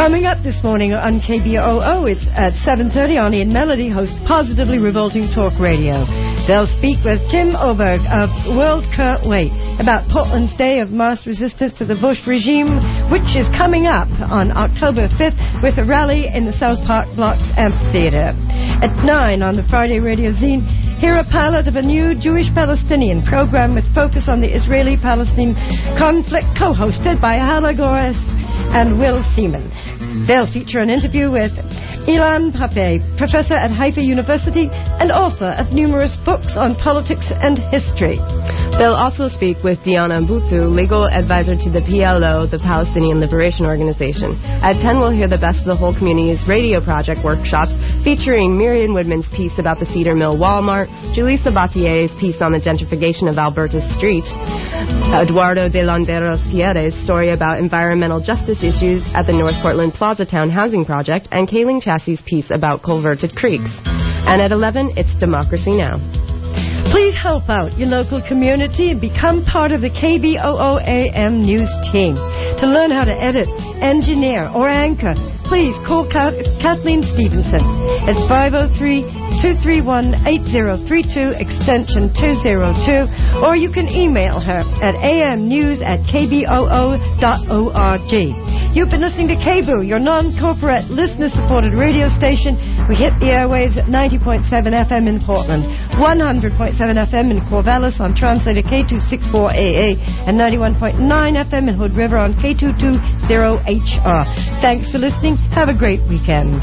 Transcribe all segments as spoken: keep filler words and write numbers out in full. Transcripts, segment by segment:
Coming up this morning on K B O O, it's at seven thirty, Arnie and Melody host Positively Revolting Talk Radio. They'll speak with Jim Oberg of World Can't Wait about Portland's Day of Mass Resistance to the Bush regime, which is coming up on October fifth with a rally in the South Park Blocks Amphitheater. At nine on the Friday Radio Zine, hear a pilot of a new Jewish-Palestinian program with focus on the Israeli-Palestinian conflict, co-hosted by Hala Gores and Will Seaman. They'll feature an interview with Ilan Pape, professor at Haifa University and author of numerous books on politics and history. They'll also speak with Diana Mbutu, legal advisor to the P L O, the Palestinian Liberation Organization. At ten, we'll hear the Best of the Whole Community's radio project workshops featuring Miriam Woodman's piece about the Cedar Mill Walmart, Julie Sabatier's piece on the gentrification of Alberta Street, Eduardo de Landeros Tierre's story about environmental justice issues at the North Portland Plaza Town Housing Project, and Kayleen Chassie's piece about culverted creeks. And at eleven, it's Democracy Now! Please help out your local community and become part of the K B O O A M news team. To learn how to edit, engineer, or anchor, please call Kathleen Stevenson at five oh three, two three one, eight oh three two, extension two oh two, or you can email her at amnews at k b o o dot org. You've been listening to K B O O, your non-corporate, listener-supported radio station. We hit the airwaves at ninety point seven F M in Portland, one hundred point seven F M in Corvallis on translator K two sixty-four A A, and ninety-one point nine F M in Hood River on K two twenty H R. Thanks for listening. Have a great weekend.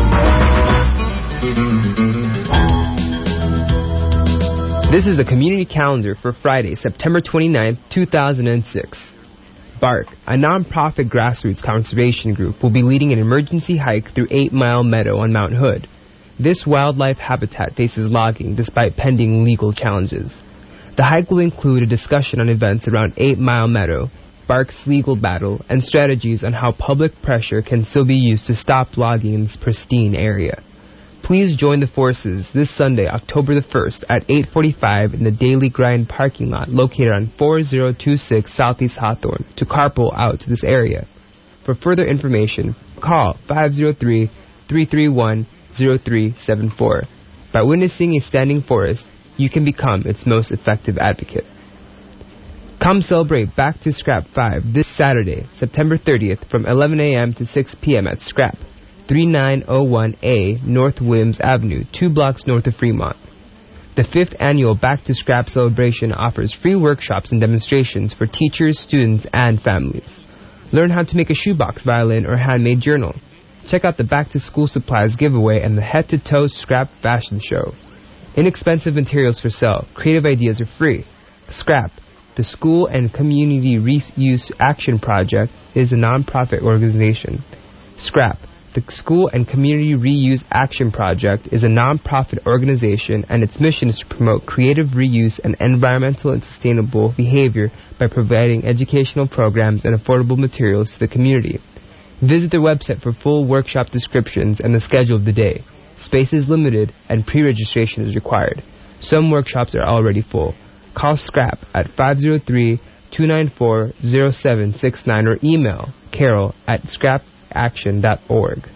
This is a community calendar for Friday, September twenty-ninth, two thousand six. BARK, a non-profit grassroots conservation group, will be leading an emergency hike through Eight Mile Meadow on Mount Hood. This wildlife habitat faces logging despite pending legal challenges. The hike will include a discussion on events around Eight Mile Meadow, BARK's legal battle, and strategies on how public pressure can still be used to stop logging in this pristine area. Please join the forces this Sunday, October the first, at eight forty-five in the Daily Grind parking lot located on four oh two six Southeast Hawthorne to carpool out to this area. For further information, call five oh three, three three one, oh three seven four. By witnessing a standing forest, you can become its most effective advocate. Come celebrate Back to Scrap five this Saturday, September thirtieth from eleven a.m. to six p.m. at Scrap, thirty-nine oh one A North Williams Avenue, two blocks north of Fremont. The fifth annual Back to Scrap celebration offers free workshops and demonstrations for teachers, students, and families. Learn how to make a shoebox, violin, or handmade journal. Check out the Back to School Supplies giveaway and the Head to Toe Scrap Fashion Show. Inexpensive materials for sale. Creative ideas are free. Scrap, the School and Community Reuse Action Project, is a non-profit organization. Scrap, the School and Community Reuse Action Project is a non-profit organization, and its mission is to promote creative reuse and environmental and sustainable behavior by providing educational programs and affordable materials to the community. Visit their website for full workshop descriptions and the schedule of the day. Space is limited and pre-registration is required. Some workshops are already full. Call Scrap at five oh three, two nine four, oh seven six nine or email Carol at scrap action dot org.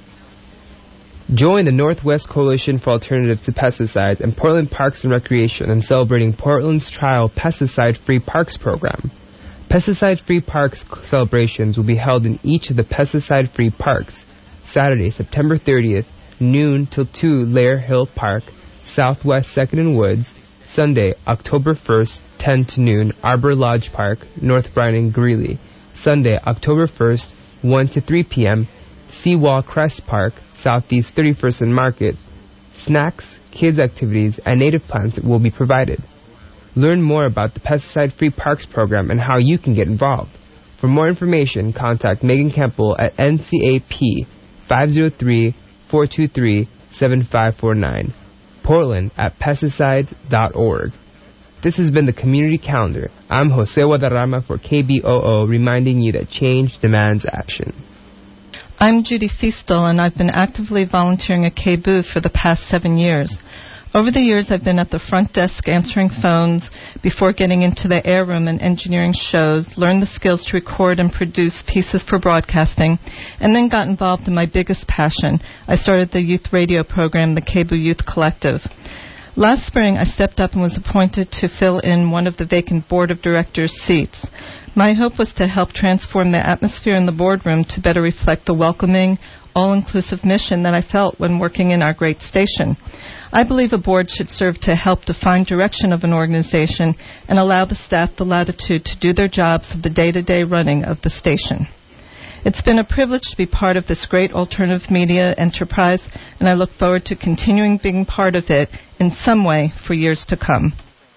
Join the Northwest Coalition for Alternatives to Pesticides and Portland Parks and Recreation in celebrating Portland's trial Pesticide-Free Parks program. Pesticide-Free Parks celebrations will be held in each of the pesticide-free parks. Saturday, September thirtieth, noon till two, Lair Hill Park, Southwest second and Woods. Sunday, October first, ten to noon, Arbor Lodge Park, North Bryan and Greeley. Sunday, October first, one to three p.m., Seawall Crest Park, Southeast thirty-first and Market. Snacks, kids' activities, and native plants will be provided. Learn more about the Pesticide-Free Parks program and how you can get involved. For more information, contact Megan Campbell at N C A P five oh three, four two three, seven five four nine, Portland at pesticides dot org. This has been the Community Calendar. I'm Jose Guadarrama for K B O O, reminding you that change demands action. I'm Judy Feastel, and I've been actively volunteering at K B O O for the past seven years. Over the years, I've been at the front desk answering phones before getting into the air room and engineering shows, learned the skills to record and produce pieces for broadcasting, and then got involved in my biggest passion. I started the youth radio program, the K B O Youth Collective. Last spring, I stepped up and was appointed to fill in one of the vacant board of directors seats. My hope was to help transform the atmosphere in the boardroom to better reflect the welcoming, all-inclusive mission that I felt when working in our great station. I believe a board should serve to help define direction of an organization and allow the staff the latitude to do their jobs of the day-to-day running of the station. It's been a privilege to be part of this great alternative media enterprise, and I look forward to continuing being part of it in some way for years to come.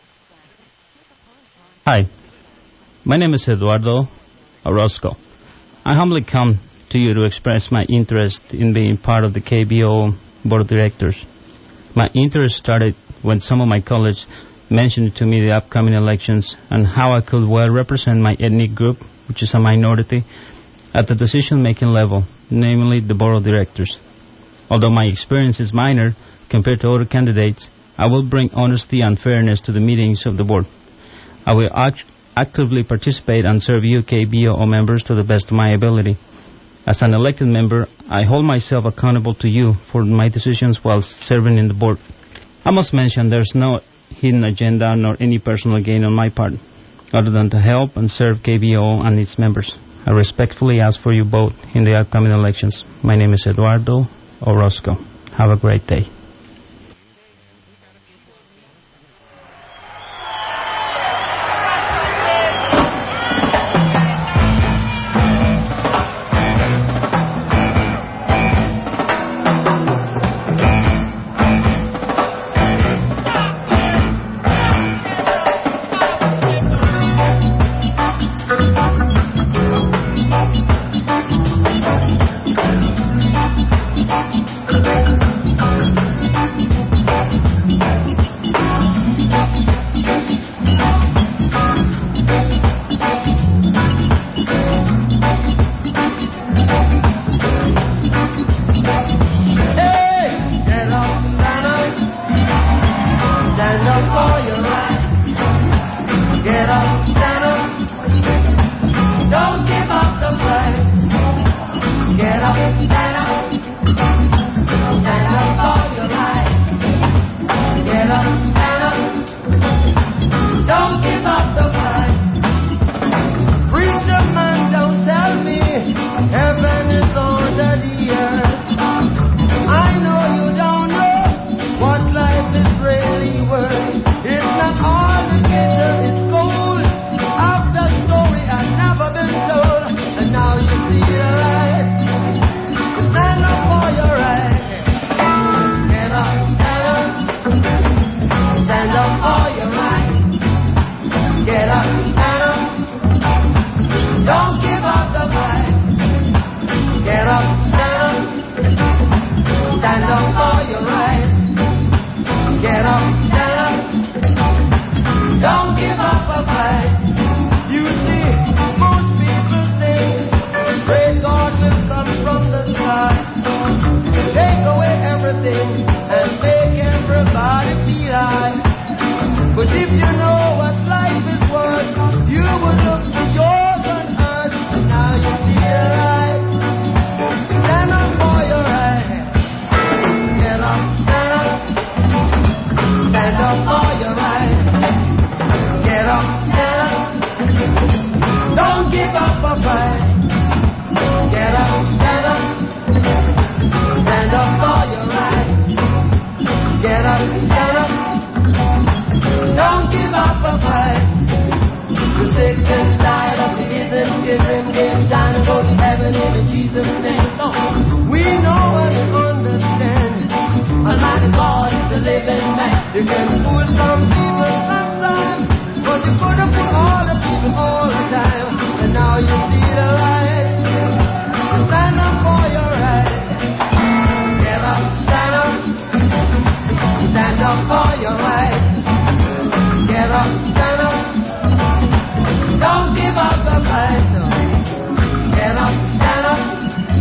Hi, my name is Eduardo Orozco. I humbly come to you to express my interest in being part of the K B O Board of Directors. My interest started when some of my colleagues mentioned to me the upcoming elections and how I could well represent my ethnic group, which is a minority, at the decision-making level, namely the Board of Directors. Although my experience is minor compared to other candidates, I will bring honesty and fairness to the meetings of the board. I will act- actively participate and serve you K B O members to the best of my ability. As an elected member, I hold myself accountable to you for my decisions while serving in the board. I must mention there's no hidden agenda nor any personal gain on my part, other than to help and serve K B O and its members. I respectfully ask for your vote in the upcoming elections. My name is Eduardo Orozco. Have a great day.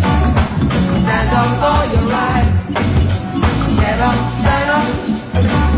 Stand up for your right. Get up, stand up.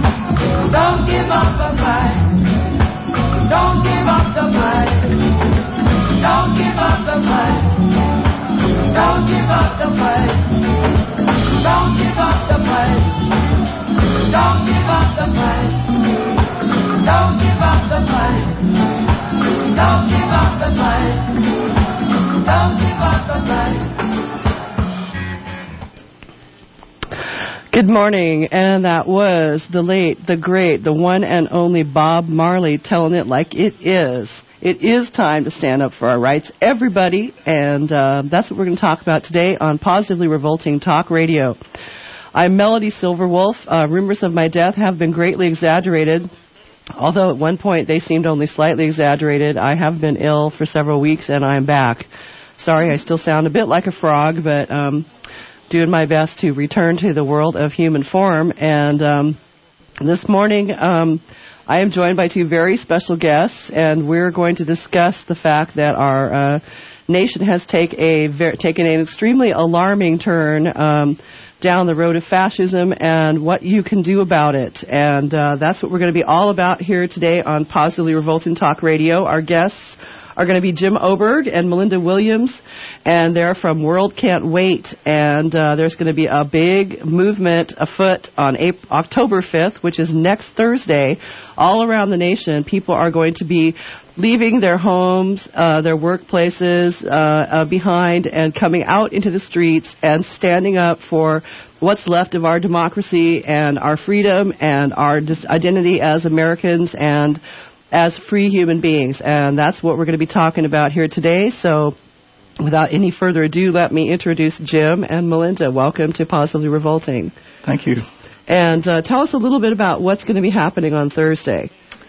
Good morning, and that was the late, the great, the one and only Bob Marley telling it like it is. It is time to stand up for our rights, everybody, and uh, that's what we're going to talk about today on Positively Revolting Talk Radio. I'm Melody Silverwolf. Uh, rumors of my death have been greatly exaggerated, although at one point they seemed only slightly exaggerated. I have been ill for several weeks, and I'm back. Sorry, I still sound a bit like a frog, but... Um, doing my best to return to the world of human form. And um, this morning, um, I am joined by two very special guests, and we're going to discuss the fact that our uh, nation has take a ver- taken an extremely alarming turn um, down the road of fascism and what you can do about it. And uh, that's what we're going to be all about here today on Positively Revolting Talk Radio. Our guests are going to be Jim Oberg and Melinda Williams, and they're from World Can't Wait. And uh, there's going to be a big movement afoot on April, October fifth, which is next Thursday, all around the nation. People are going to be leaving their homes, uh, their workplaces uh, uh, behind, and coming out into the streets and standing up for what's left of our democracy and our freedom and our dis- identity as Americans and as free human beings. And that's what we're going to be talking about here today. So without any further ado, let me introduce Jim and Melinda. Welcome to Positively Revolting. Thank you. And uh, tell us a little bit about what's going to be happening on Thursday.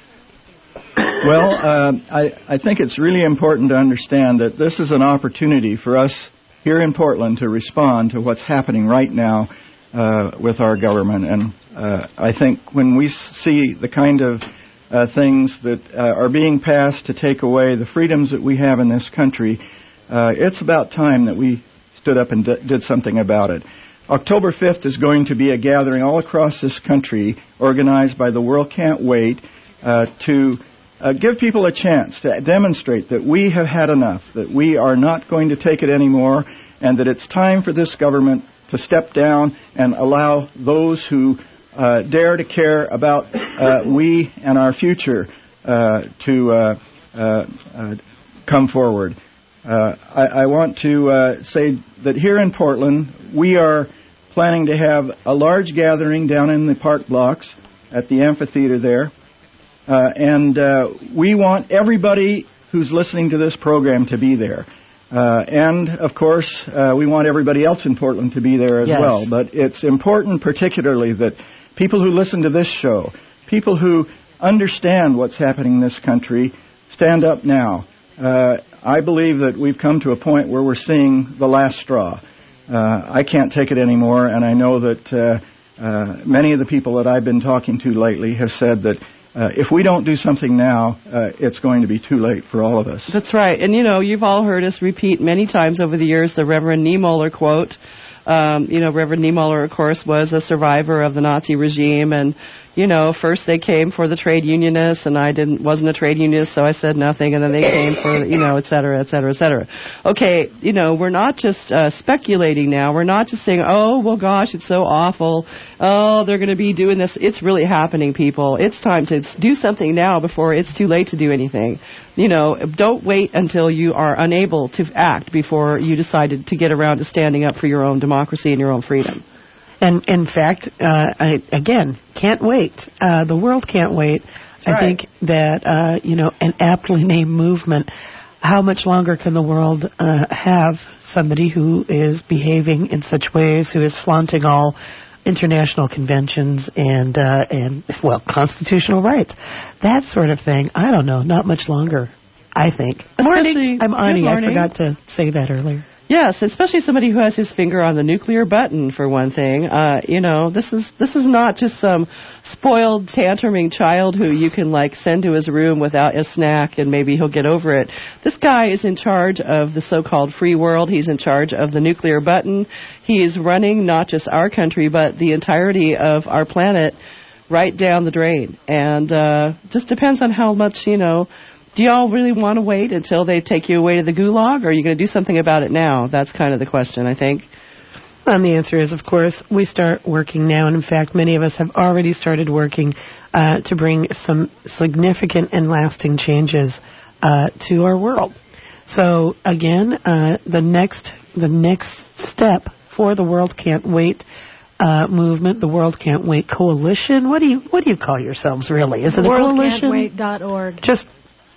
Well, uh, I, I think it's really important to understand that this is an opportunity for us here in Portland to respond to what's happening right now uh, with our government. And uh, I think when we see the kind of Uh, things that uh, are being passed to take away the freedoms that we have in this country, uh, it's about time that we stood up and d- did something about it. October fifth is going to be a gathering all across this country organized by the World Can't Wait uh, to uh, give people a chance to demonstrate that we have had enough, that we are not going to take it anymore, and that it's time for this government to step down and allow those who Uh, dare to care about uh, we and our future uh, to uh, uh, uh, come forward. Uh, I, I want to uh, say that here in Portland, we are planning to have a large gathering down in the park blocks at the amphitheater there. Uh, and uh, we want everybody who's listening to this program to be there. Uh, and, of course, uh, we want everybody else in Portland to be there as yes. well. But it's important particularly that people who listen to this show, people who understand what's happening in this country, stand up now. Uh, I believe that we've come to a point where we're seeing the last straw. Uh, I can't take it anymore, and I know that uh, uh, many of the people that I've been talking to lately have said that uh, if we don't do something now, uh, it's going to be too late for all of us. That's right. And, you know, you've all heard us repeat many times over the years the Reverend Niemöller quote. Um, you know, Reverend Niemöller, of course, was a survivor of the Nazi regime, and, you know, first they came for the trade unionists, and I didn't wasn't a trade unionist, so I said nothing, and then they came for, you know, et cetera, et cetera, et cetera. Okay, you know, we're not just uh, speculating now. We're not just saying, oh, well, gosh, it's so awful. Oh, they're going to be doing this. It's really happening, people. It's time to do something now before it's too late to do anything. You know, don't wait until you are unable to act before you decided to get around to standing up for your own democracy and your own freedom. And in fact, uh, I, again, can't wait. Uh, the world can't wait. That's I right. think that, uh, you know, an aptly named movement, how much longer can the world uh, have somebody who is behaving in such ways, who is flaunting all international conventions and, uh, and well, constitutional rights, that sort of thing? I don't know, not much longer, I think. Morning. I'm Ani. I forgot to say that earlier. Yes, especially somebody who has his finger on the nuclear button, for one thing. Uh, you know, this is this is not just some spoiled, tantruming child who you can, like, send to his room without a snack and maybe he'll get over it. This guy is in charge of the so-called free world. He's in charge of the nuclear button. He is running not just our country, but the entirety of our planet right down the drain. And uh just depends on how much, you know... Do y'all really want to wait until they take you away to the gulag, or are you going to do something about it now? That's kind of the question, I think. And the answer is, of course, we start working now. And, in fact, many of us have already started working uh, to bring some significant and lasting changes uh, to our world. So again, uh, the next the next step for the World Can't Wait uh, movement, the World Can't Wait Coalition. What do you what do you call yourselves really? Is it a coalition? world can't wait dot org. Just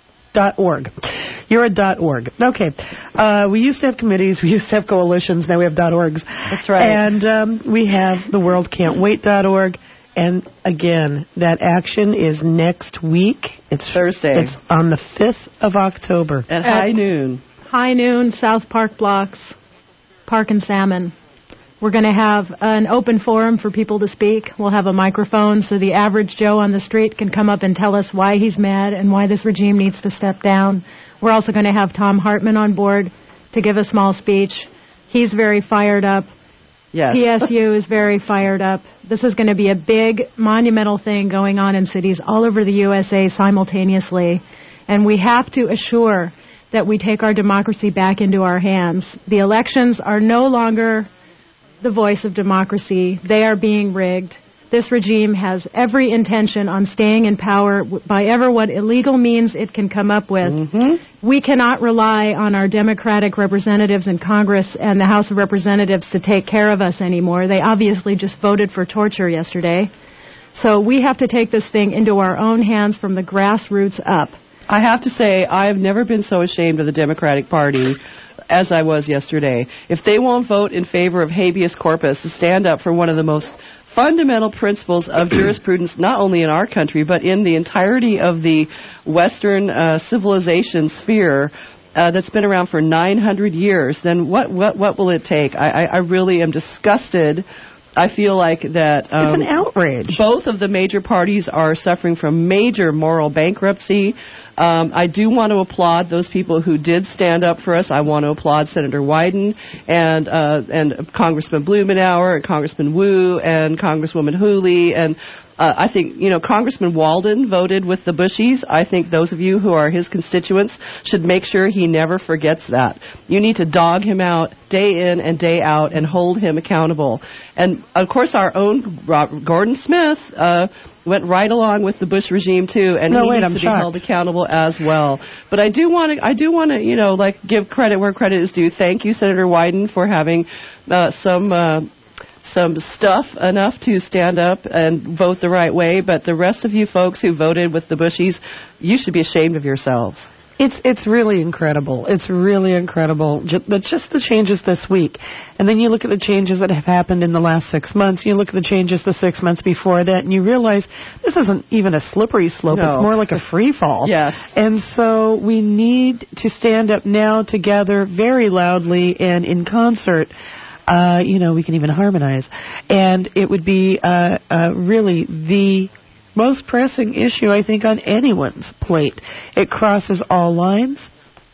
dot org. You're a dot org. Okay. Uh, we used to have committees. We used to have coalitions. Now we have dot orgs. That's right. And um, we have the world can't wait dot org. And again, that action is next week. It's Thursday. It's on the fifth of October. At high noon. High noon, South Park Blocks, Park and Salmon. We're going to have an open forum for people to speak. We'll have a microphone so the average Joe on the street can come up and tell us why he's mad and why this regime needs to step down. We're also going to have Tom Hartman on board to give a small speech. He's very fired up. Yes. P S U is very fired up. This is going to be a big, monumental thing going on in cities all over the U S A simultaneously. And we have to assure that we take our democracy back into our hands. The elections are no longer the voice of democracy. They are being rigged. This regime has every intention on staying in power by ever what illegal means it can come up with. Mm-hmm. We cannot rely on our Democratic representatives in Congress and the House of Representatives to take care of us anymore. They obviously just voted for torture yesterday. So we have to take this thing into our own hands from the grassroots up. I have to say, I've never been so ashamed of the Democratic Party as I was yesterday. If they won't vote in favor of habeas corpus to stand up for one of the most fundamental principles of jurisprudence, not only in our country, but in the entirety of the Western uh, civilization sphere uh, that's been around for nine hundred years, then what, what, what will it take? I, I, I really am disgusted. I feel like that um, it's an outrage. Both of the major parties are suffering from major moral bankruptcy. Um, I do want to applaud those people who did stand up for us. I want to applaud Senator Wyden and uh, and Congressman Blumenauer and Congressman Wu and Congresswoman Hooley. And uh, I think, you know, Congressman Walden voted with the Bushies. I think those of you who are his constituents should make sure he never forgets that. You need to dog him out day in and day out and hold him accountable. And, of course, our own Robert Gordon Smith uh, went right along with the Bush regime too, and no, he wait, needs I'm to shocked. be held accountable as well. But I do want to, I do want to, you know, like give credit where credit is due. Thank you, Senator Wyden, for having uh, some uh, some stuff enough to stand up and vote the right way. But the rest of you folks who voted with the Bushies, you should be ashamed of yourselves. It's it's really incredible. It's really incredible. Just the, just the changes this week. And then you look at the changes that have happened in the last six months. You look at the changes the six months before that, and you realize this isn't even a slippery slope. No. It's more like a free fall. Yes. And so we need to stand up now together very loudly and in concert. Uh, you know, we can even harmonize. And it would be uh, uh, really the most pressing issue, I think, on anyone's plate. It crosses all lines,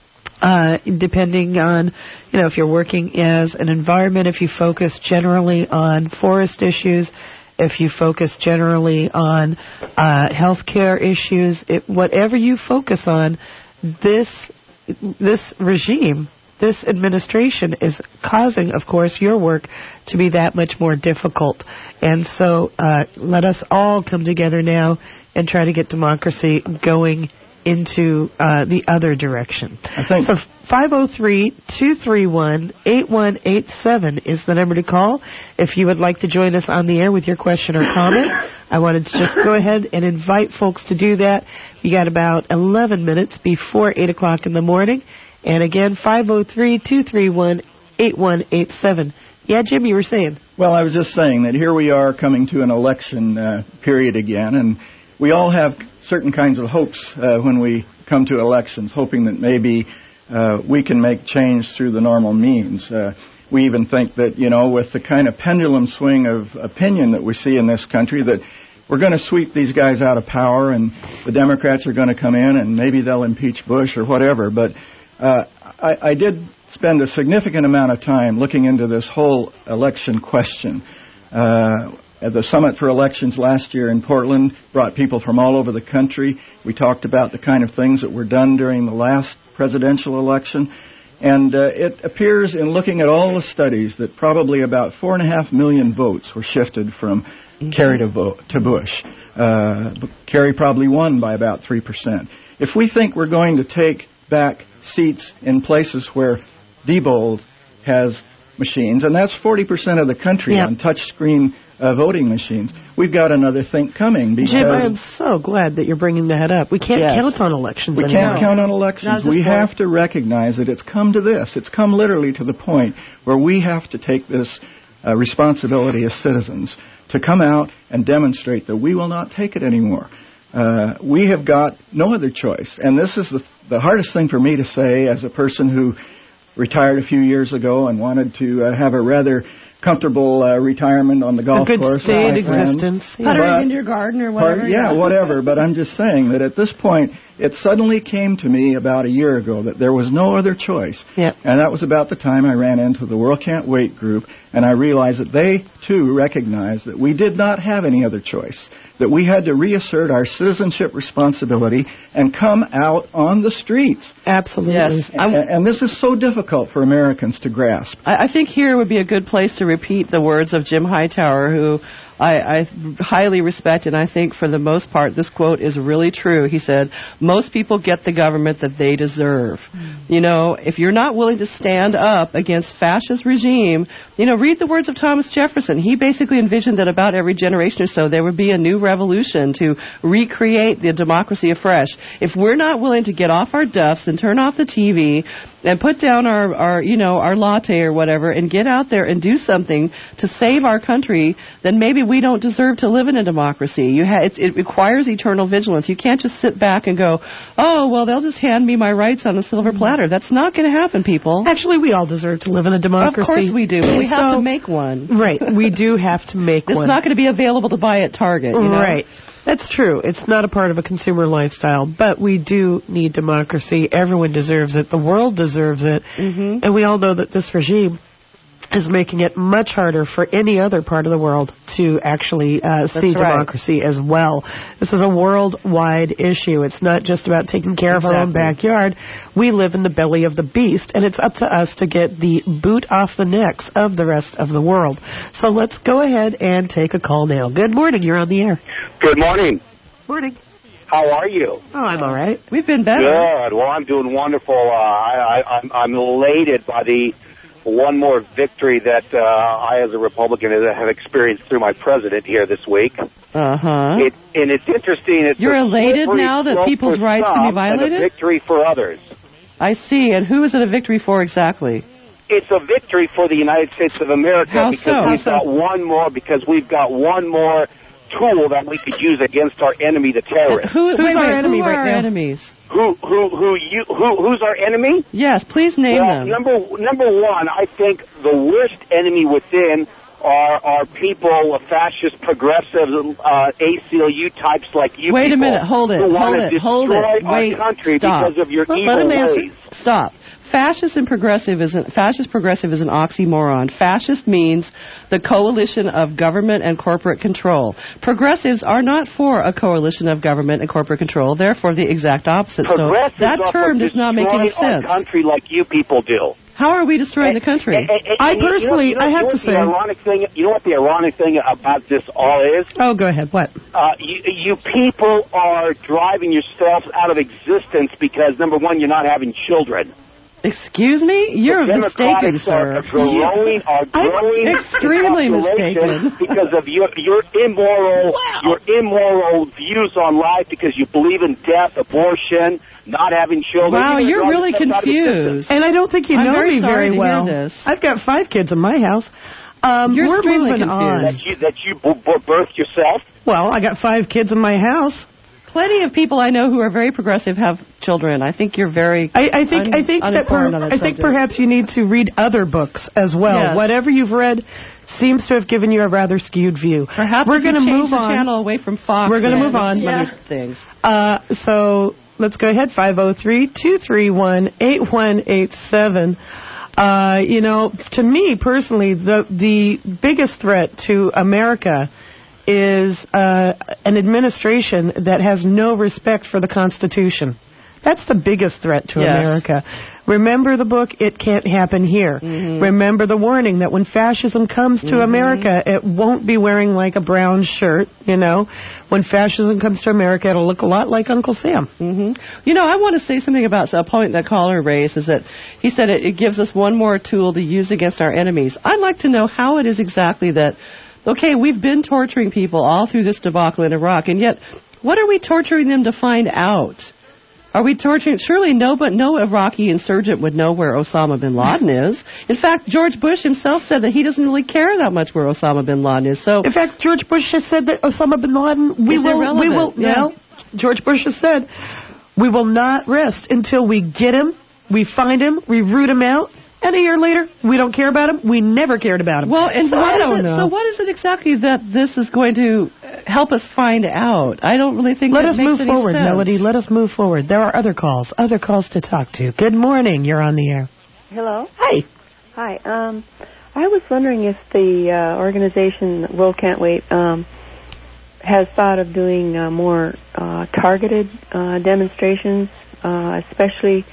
uh, depending on, you know, if you're working as an environment, if you focus generally on forest issues, if you focus generally on uh, healthcare issues, it, whatever you focus on, this this regime, this administration is causing, of course, your work to be that much more difficult. And so uh, let us all come together now and try to get democracy going into uh, the other direction. I think so five oh three, two three one, eight one eight seven is the number to call. If you would like to join us on the air with your question or comment, I wanted to just go ahead and invite folks to do that. We got about eleven minutes before eight o'clock in the morning. And again, five oh three, two three one, eight one eight seven. Yeah, Jim, you were saying? Well, I was just saying that here we are coming to an election uh, period again, and we all have certain kinds of hopes uh, when we come to elections, hoping that maybe uh, we can make change through the normal means. Uh, we even think that, you know, with the kind of pendulum swing of opinion that we see in this country, that we're going to sweep these guys out of power and the Democrats are going to come in and maybe they'll impeach Bush or whatever. But uh, I, I did spend a significant amount of time looking into this whole election question. Uh, at the Summit for Elections last year in Portland, brought people from all over the country. We talked about the kind of things that were done during the last presidential election. And uh, it appears in looking at all the studies that probably about four and a half million votes were shifted from mm-hmm. Kerry to, vote, to Bush. Uh, Kerry probably won by about three percent. If we think we're going to take back seats in places where Diebold has machines, and that's forty percent of the country yep. on touch-screen uh, voting machines. We've got another think coming. Because Jim, I am so glad that you're bringing that up. We can't yes. count on elections We anymore. can't count on elections. We have to recognize that it's come to this. It's come literally to the point where we have to take this uh, responsibility as citizens to come out and demonstrate that we will not take it anymore. Uh, we have got no other choice. And this is the, the hardest thing for me to say as a person who retired a few years ago and wanted to uh, have a rather comfortable uh, retirement on the golf a good course. Staid existence. Yeah. Puttering into your garden or whatever. Part, yeah, yeah, whatever. But I'm just saying that at this point, it suddenly came to me about a year ago that there was no other choice. Yep. And that was about the time I ran into the World Can't Wait group, and I realized that they, too, recognized that we did not have any other choice, that we had to reassert our citizenship responsibility and come out on the streets. Absolutely. Yes. And, and this is so difficult for Americans to grasp. I, I think here would be a good place to repeat the words of Jim Hightower, who I, I highly respect, and I think for the most part this quote is really true. He said, most people get the government that they deserve. Mm. You know, if you're not willing to stand up against fascist regime, you know, read the words of Thomas Jefferson. He basically envisioned that about every generation or so there would be a new revolution to recreate the democracy afresh. If we're not willing to get off our duffs and turn off the T V and put down our, our, you know, our latte or whatever and get out there and do something to save our country, then maybe we don't deserve to live in a democracy. You ha- it's, it requires eternal vigilance. You can't just sit back and go, oh, well, they'll just hand me my rights on a silver platter. That's not going to happen, people. Actually, we all deserve to live in a democracy. Of course we do, but we have so, to make one. Right. We do have to make it's one. It's not going to be available to buy at Target, you know? Right. That's true. It's not a part of a consumer lifestyle, but we do need democracy. Everyone deserves it. The world deserves it. Mm-hmm. And we all know that this regime is making it much harder for any other part of the world to actually uh, see right. democracy as well. This is a worldwide issue. It's not just about taking care exactly. of our own backyard. We live in the belly of the beast, and it's up to us to get the boot off the necks of the rest of the world. So let's go ahead and take a call now. Good morning. You're on the air. Good morning. Morning. How are you? Oh, I'm all right. We've been better. Good. Well, I'm doing wonderful. Uh, I, I, I'm, I'm elated by the one more victory that uh, I, as a Republican, have experienced through my president here this week. Uh-huh. It, and it's interesting. It's You're elated slippery now that slope people's for rights some can be violated? And a victory for others. I see. And who is it a victory for exactly? It's a victory for the United States of America How because so? we've How got so? one more because we've got one more tool that we could use against our enemy, the terrorists. Who, Who's wait, our wait, enemy who right are our now? enemies? Who who who you who who's our enemy? Yes, please name well, them. Number number one, I think the worst enemy within are are people, fascist, progressive, uh, A C L U types like you. Wait people a minute, hold it, who hold want it, to hold destroy it. our Wait, country stop. because of your Let evil him answer. ways. Stop. Fascist and progressive is an, fascist progressive is an oxymoron. Fascist means the coalition of government and corporate control. Progressives are not for a coalition of government and corporate control. They're for the exact opposite. So Progressives that are term for does not make any destroying sense. our country like you people do. How are we destroying the country? And- and- and I you know- personally, you know, I have you know to what say- the ironic thing. You know what the ironic thing about this all is? Oh, go ahead. What? Uh, you, you people are driving yourselves out of existence because number one, you're not having children. Excuse me? You're The mistaken, Democrats are sir. growing, are I'm growing extremely in population mistaken. because of your your immoral your immoral views on life because you believe in death, abortion, not having children. Wow, You're you're gonna really drive yourself out of existence. confused. And I don't think you I'm know very me sorry very to hear well. this. I've got five kids in my house. Um, You're we're extremely moving confused. on. That you that you b- b- birthed yourself. Well, I got five kids in my house. Plenty of people I know who are very progressive have children. I think you're very. I, I think un- I think that, uninformed per, on that I think subject. perhaps you need to read other books as well. Yes. Whatever you've read seems to have given you a rather skewed view. Perhaps we're if you going to change move the on. channel away from Fox. We're gonna and move on. some Yeah. other things. Uh, so let's go ahead. five oh three, two three one, eight one eight seven. Uh, you know, to me personally, the the biggest threat to America is uh, an administration that has no respect for the Constitution. That's the biggest threat to Yes. America. Remember the book, It Can't Happen Here. Mm-hmm. Remember the warning that when fascism comes to mm-hmm. America, it won't be wearing like a brown shirt, you know. When fascism comes to America, it'll look a lot like Uncle Sam. Mm-hmm. You know, I want to say something about a point that caller raised, is that he said it, it gives us one more tool to use against our enemies. I'd like to know how it is exactly that, okay, we've been torturing people all through this debacle in Iraq, and yet what are we torturing them to find out? Are we torturing? Surely no, but no Iraqi insurgent would know where Osama bin Laden is. In fact, George Bush himself said that he doesn't really care that much where Osama bin Laden is. So, in fact, George Bush has said that Osama bin Laden, we will, irrelevant. we will. Yeah. Now, George Bush has said, we will not rest until we get him, we find him, we root him out. And a year later, we don't care about him. We never cared about him. Well, and so what I is don't it, know. So what is it exactly that this is going to help us find out? I don't really think Let that us makes move any forward, sense. Melody. Let us move forward. There are other calls, other calls to talk to. Good morning. You're on the air. Hello. Hi. Hi. Um, I was wondering if the uh, organization World Can't Wait um, has thought of doing uh, more uh, targeted uh, demonstrations, uh, especially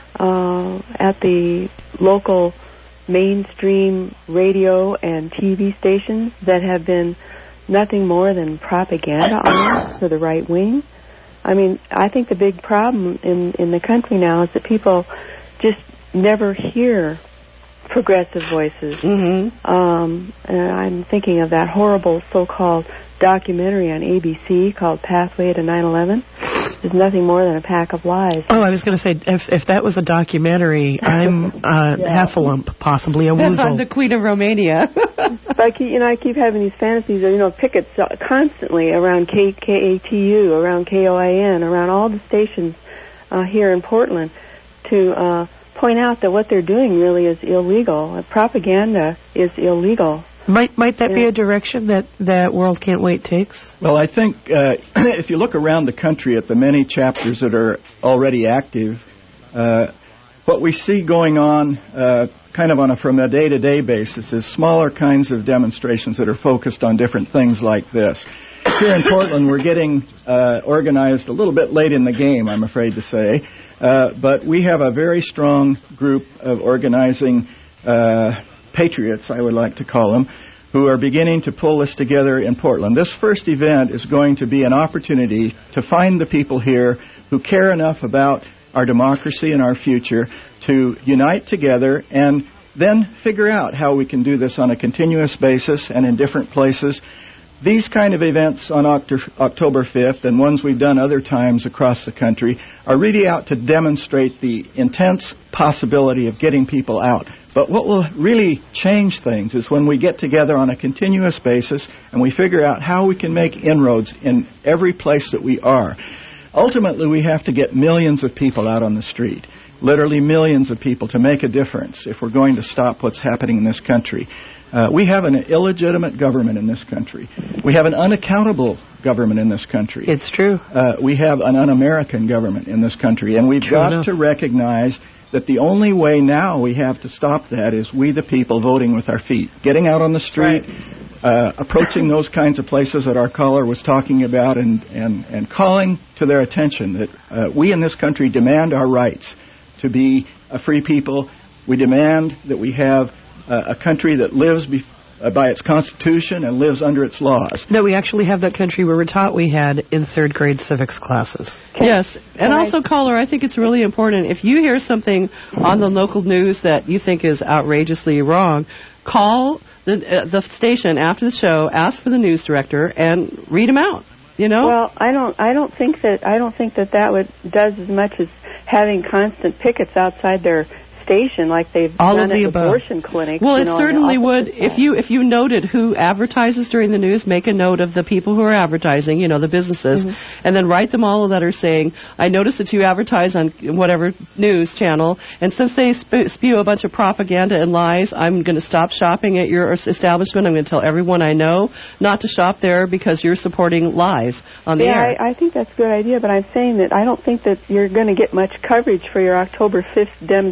uh, at the local mainstream radio and T V stations that have been nothing more than propaganda arms for the right wing. I mean, I think the big problem in, in the country now is that people just never hear progressive voices. Mm-hmm. Um, and I'm thinking of that horrible so-called documentary on A B C called Pathway to nine eleven. It's nothing more than a pack of lies. Oh, I was going to say, if if that was a documentary, I'm uh, yeah. half a lump, possibly a woozle. I'm the Queen of Romania. But I keep, you know, I keep having these fantasies of, you know, pickets constantly around K- KATU, around K O I N, around all the stations uh, here in Portland to uh, point out that what they're doing really is illegal. Propaganda is illegal. Might might that yeah. be a direction that, that World Can't Wait takes? Well, I think uh, if you look around the country at the many chapters that are already active, uh, what we see going on uh, kind of on a from a day-to-day basis is smaller kinds of demonstrations that are focused on different things like this. Here in Portland, we're getting uh, organized a little bit late in the game, I'm afraid to say, uh, but we have a very strong group of organizing uh patriots, I would like to call them, who are beginning to pull this together in Portland. This first event is going to be an opportunity to find the people here who care enough about our democracy and our future to unite together and then figure out how we can do this on a continuous basis and in different places. These kind of events on October fifth and ones we've done other times across the country are really out to demonstrate the intense possibility of getting people out. But what will really change things is when we get together on a continuous basis and we figure out how we can make inroads in every place that we are. Ultimately, we have to get millions of people out on the street, literally millions of people, to make a difference if we're going to stop what's happening in this country. Uh, we have an illegitimate government in this country. We have an unaccountable government in this country. It's true. Uh, we have an un-American government in this country, and we've True got enough. to recognize that the only way now we have to stop that is we the people voting with our feet, getting out on the street, Right. uh, approaching those kinds of places that our caller was talking about, and, and, and calling to their attention that uh, we in this country demand our rights to be a free people. We demand that we have uh, a country that lives be- uh, by its constitution and lives under its laws. No, we actually have that country we were taught we had in third grade civics classes. Yes, and I- also, caller, I think it's really important, if you hear something on the local news that you think is outrageously wrong, call the, uh, the station after the show, ask for the news director, and read them out. You know? Well, I don't. I don't think that. I don't think that that would does as much as having constant pickets outside their station, like they've All done of at the above. abortion clinics. Well, you it know, certainly and the would. opposite If side. you if you noted who advertises during the news, make a note of the people who are advertising, you know, the businesses, Mm-hmm. and then write them all a letter saying, I noticed that you advertise on whatever news channel, and since they sp- spew a bunch of propaganda and lies, I'm going to stop shopping at your establishment. I'm going to tell everyone I know not to shop there because you're supporting lies on the yeah, air. I, I think that's a good idea, but I'm saying that I don't think that you're going to get much coverage for your October fifth demonstration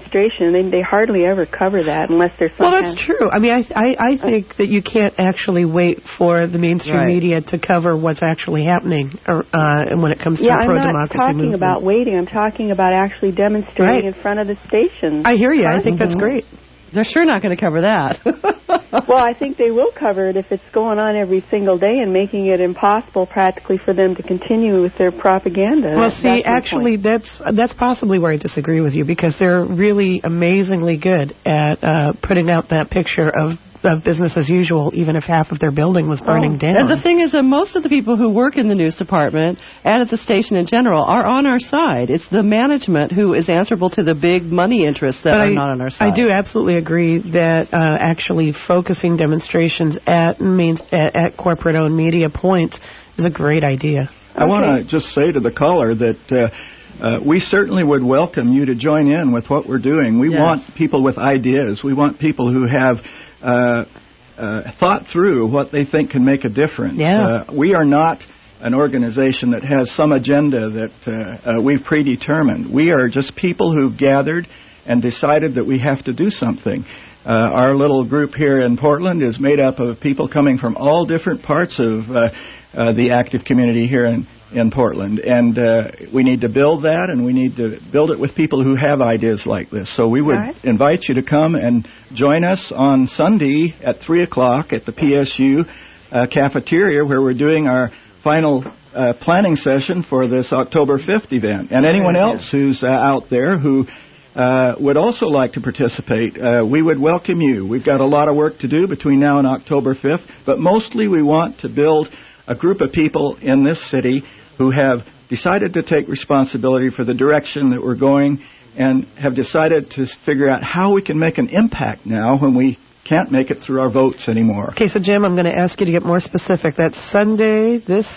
demonstration. They they hardly ever cover that unless there's some Well, that's kind true. I mean, I, I I think that you can't actually wait for the mainstream Right. media to cover what's actually happening uh, when it comes to yeah, a I'm pro-democracy not talking movement. about waiting. I'm talking about actually demonstrating Right. in front of the station. I hear you. I think that's great. They're sure not going to cover that. Well, I think they will cover it if it's going on every single day and making it impossible practically for them to continue with their propaganda. Well, That's see, my actually, point. that's that's possibly where I disagree with you, because they're really amazingly good at uh, putting out that picture of, of business as usual, even if half of their building was burning Oh. down. And the thing is that most of the people who work in the news department and at the station in general are on our side. It's the management who is answerable to the big money interests that But are I, not on our side. I do absolutely agree that uh, actually focusing demonstrations at means at, at corporate-owned media points is a great idea. I want to just say to the caller that uh, uh, we certainly would welcome you to join in with what we're doing. We Yes. want people with ideas. We want people who have uh, uh, thought through what they think can make a difference. Yeah. Uh, we are not an organization that has some agenda that uh, uh, we've predetermined. We are just people who've gathered and decided that we have to do something. Uh, our little group here in Portland is made up of people coming from all different parts of uh, uh, the active community here in, in Portland. And uh, we need to build that, and we need to build it with people who have ideas like this. So we would All right. invite you to come and join us on Sunday at three o'clock at the P S U uh, cafeteria, where we're doing our final uh, planning session for this October fifth event. And anyone else who's uh, out there who uh, would also like to participate, uh, we would welcome you. We've got a lot of work to do between now and October fifth, but mostly we want to build a group of people in this city who have decided to take responsibility for the direction that we're going and have decided to figure out how we can make an impact now when we can't make it through our votes anymore. Okay, so Jim, I'm going to ask you to get more specific. That's Sunday, this,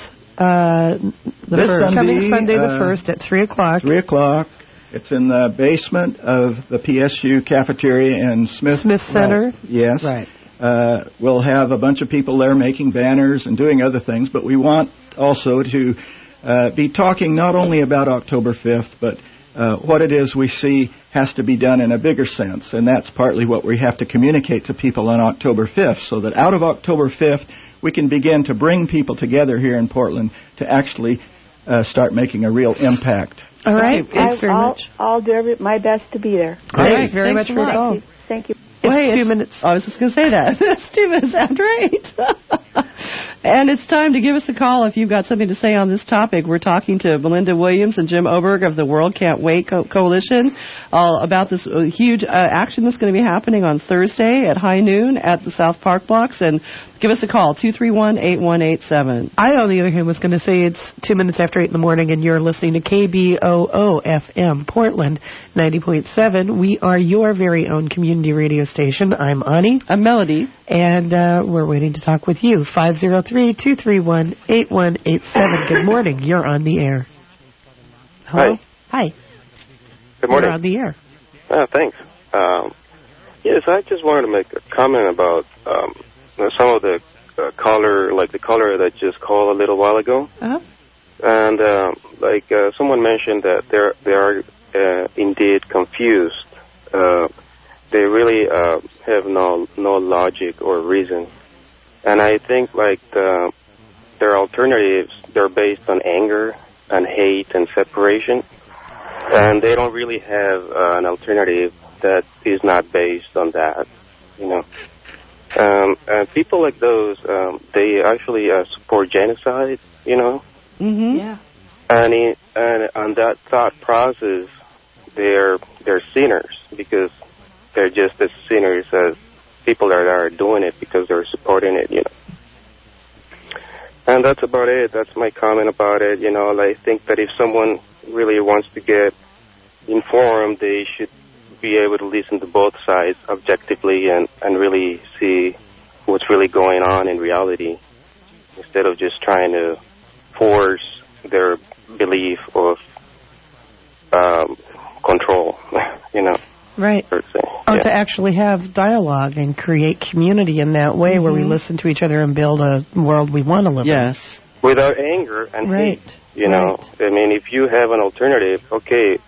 uh, the This first. coming Sunday, Sunday the uh, first at three o'clock. three o'clock. It's in the basement of the P S U cafeteria in Smith. Smith Center. Right. Yes. Right. Uh, we'll have a bunch of people there making banners and doing other things, but we want also to uh, be talking not only about October fifth, but uh, what it is we see has to be done in a bigger sense, and that's partly what we have to communicate to people on October fifth, so that out of October fifth, we can begin to bring people together here in Portland to actually uh, start making a real impact. All right, I, thanks very I'll, much. I'll do every, my best to be there. Thanks Great. very Thanks much a for your lot. call. Thank you. Thank you. It's Wait, two it's- minutes. I was just going to say that. It's two minutes after eight. And it's time to give us a call if you've got something to say on this topic. We're talking to Belinda Williams and Jim Oberg of the World Can't Wait Co- Coalition all about this uh, huge uh, action that's going to be happening on Thursday at high noon at the South Park Blocks. And give us a call, two three one, eight one eight seven. I, on the other hand, was going to say it's two minutes after eight in the morning, and you're listening to K B O O F M, Portland, ninety point seven. We are your very own community radio station. I'm Ani. I'm Melody. And uh, we're waiting to talk with you. five oh three, two three one, eight one eight seven. Good morning. You're on the air. Hello? Hi. Hi. Good morning. You're on the air. Oh, thanks. Um, yes, I just wanted to make a comment about um, some of the uh, caller, like the caller that just called a little while ago. Uh-huh. And uh, like uh, someone mentioned that they're they are uh, indeed confused. Uh, they really uh, have no no logic or reason. And I think like the, their alternatives, they're based on anger and hate and separation. And they don't really have uh, an alternative that is not based on that, you know. Um, and people like those, um, they actually uh, support genocide, you know. Mm-hmm. Yeah. And, in, and on that thought process, they're they're sinners because they're just as sinners as people that are doing it because they're supporting it, you know. And that's about it. That's my comment about it. You know, I think that if someone really wants to get informed, they should be able to listen to both sides objectively and, and really see what's really going on in reality instead of just trying to force their belief of um, control, you know. Right. Per se. Or Yeah. to actually have dialogue and create community in that way, mm-hmm. where we listen to each other and build a world we want to live yes. in. Without anger and right. hate, you know. Right. I mean, if you have an alternative, okay,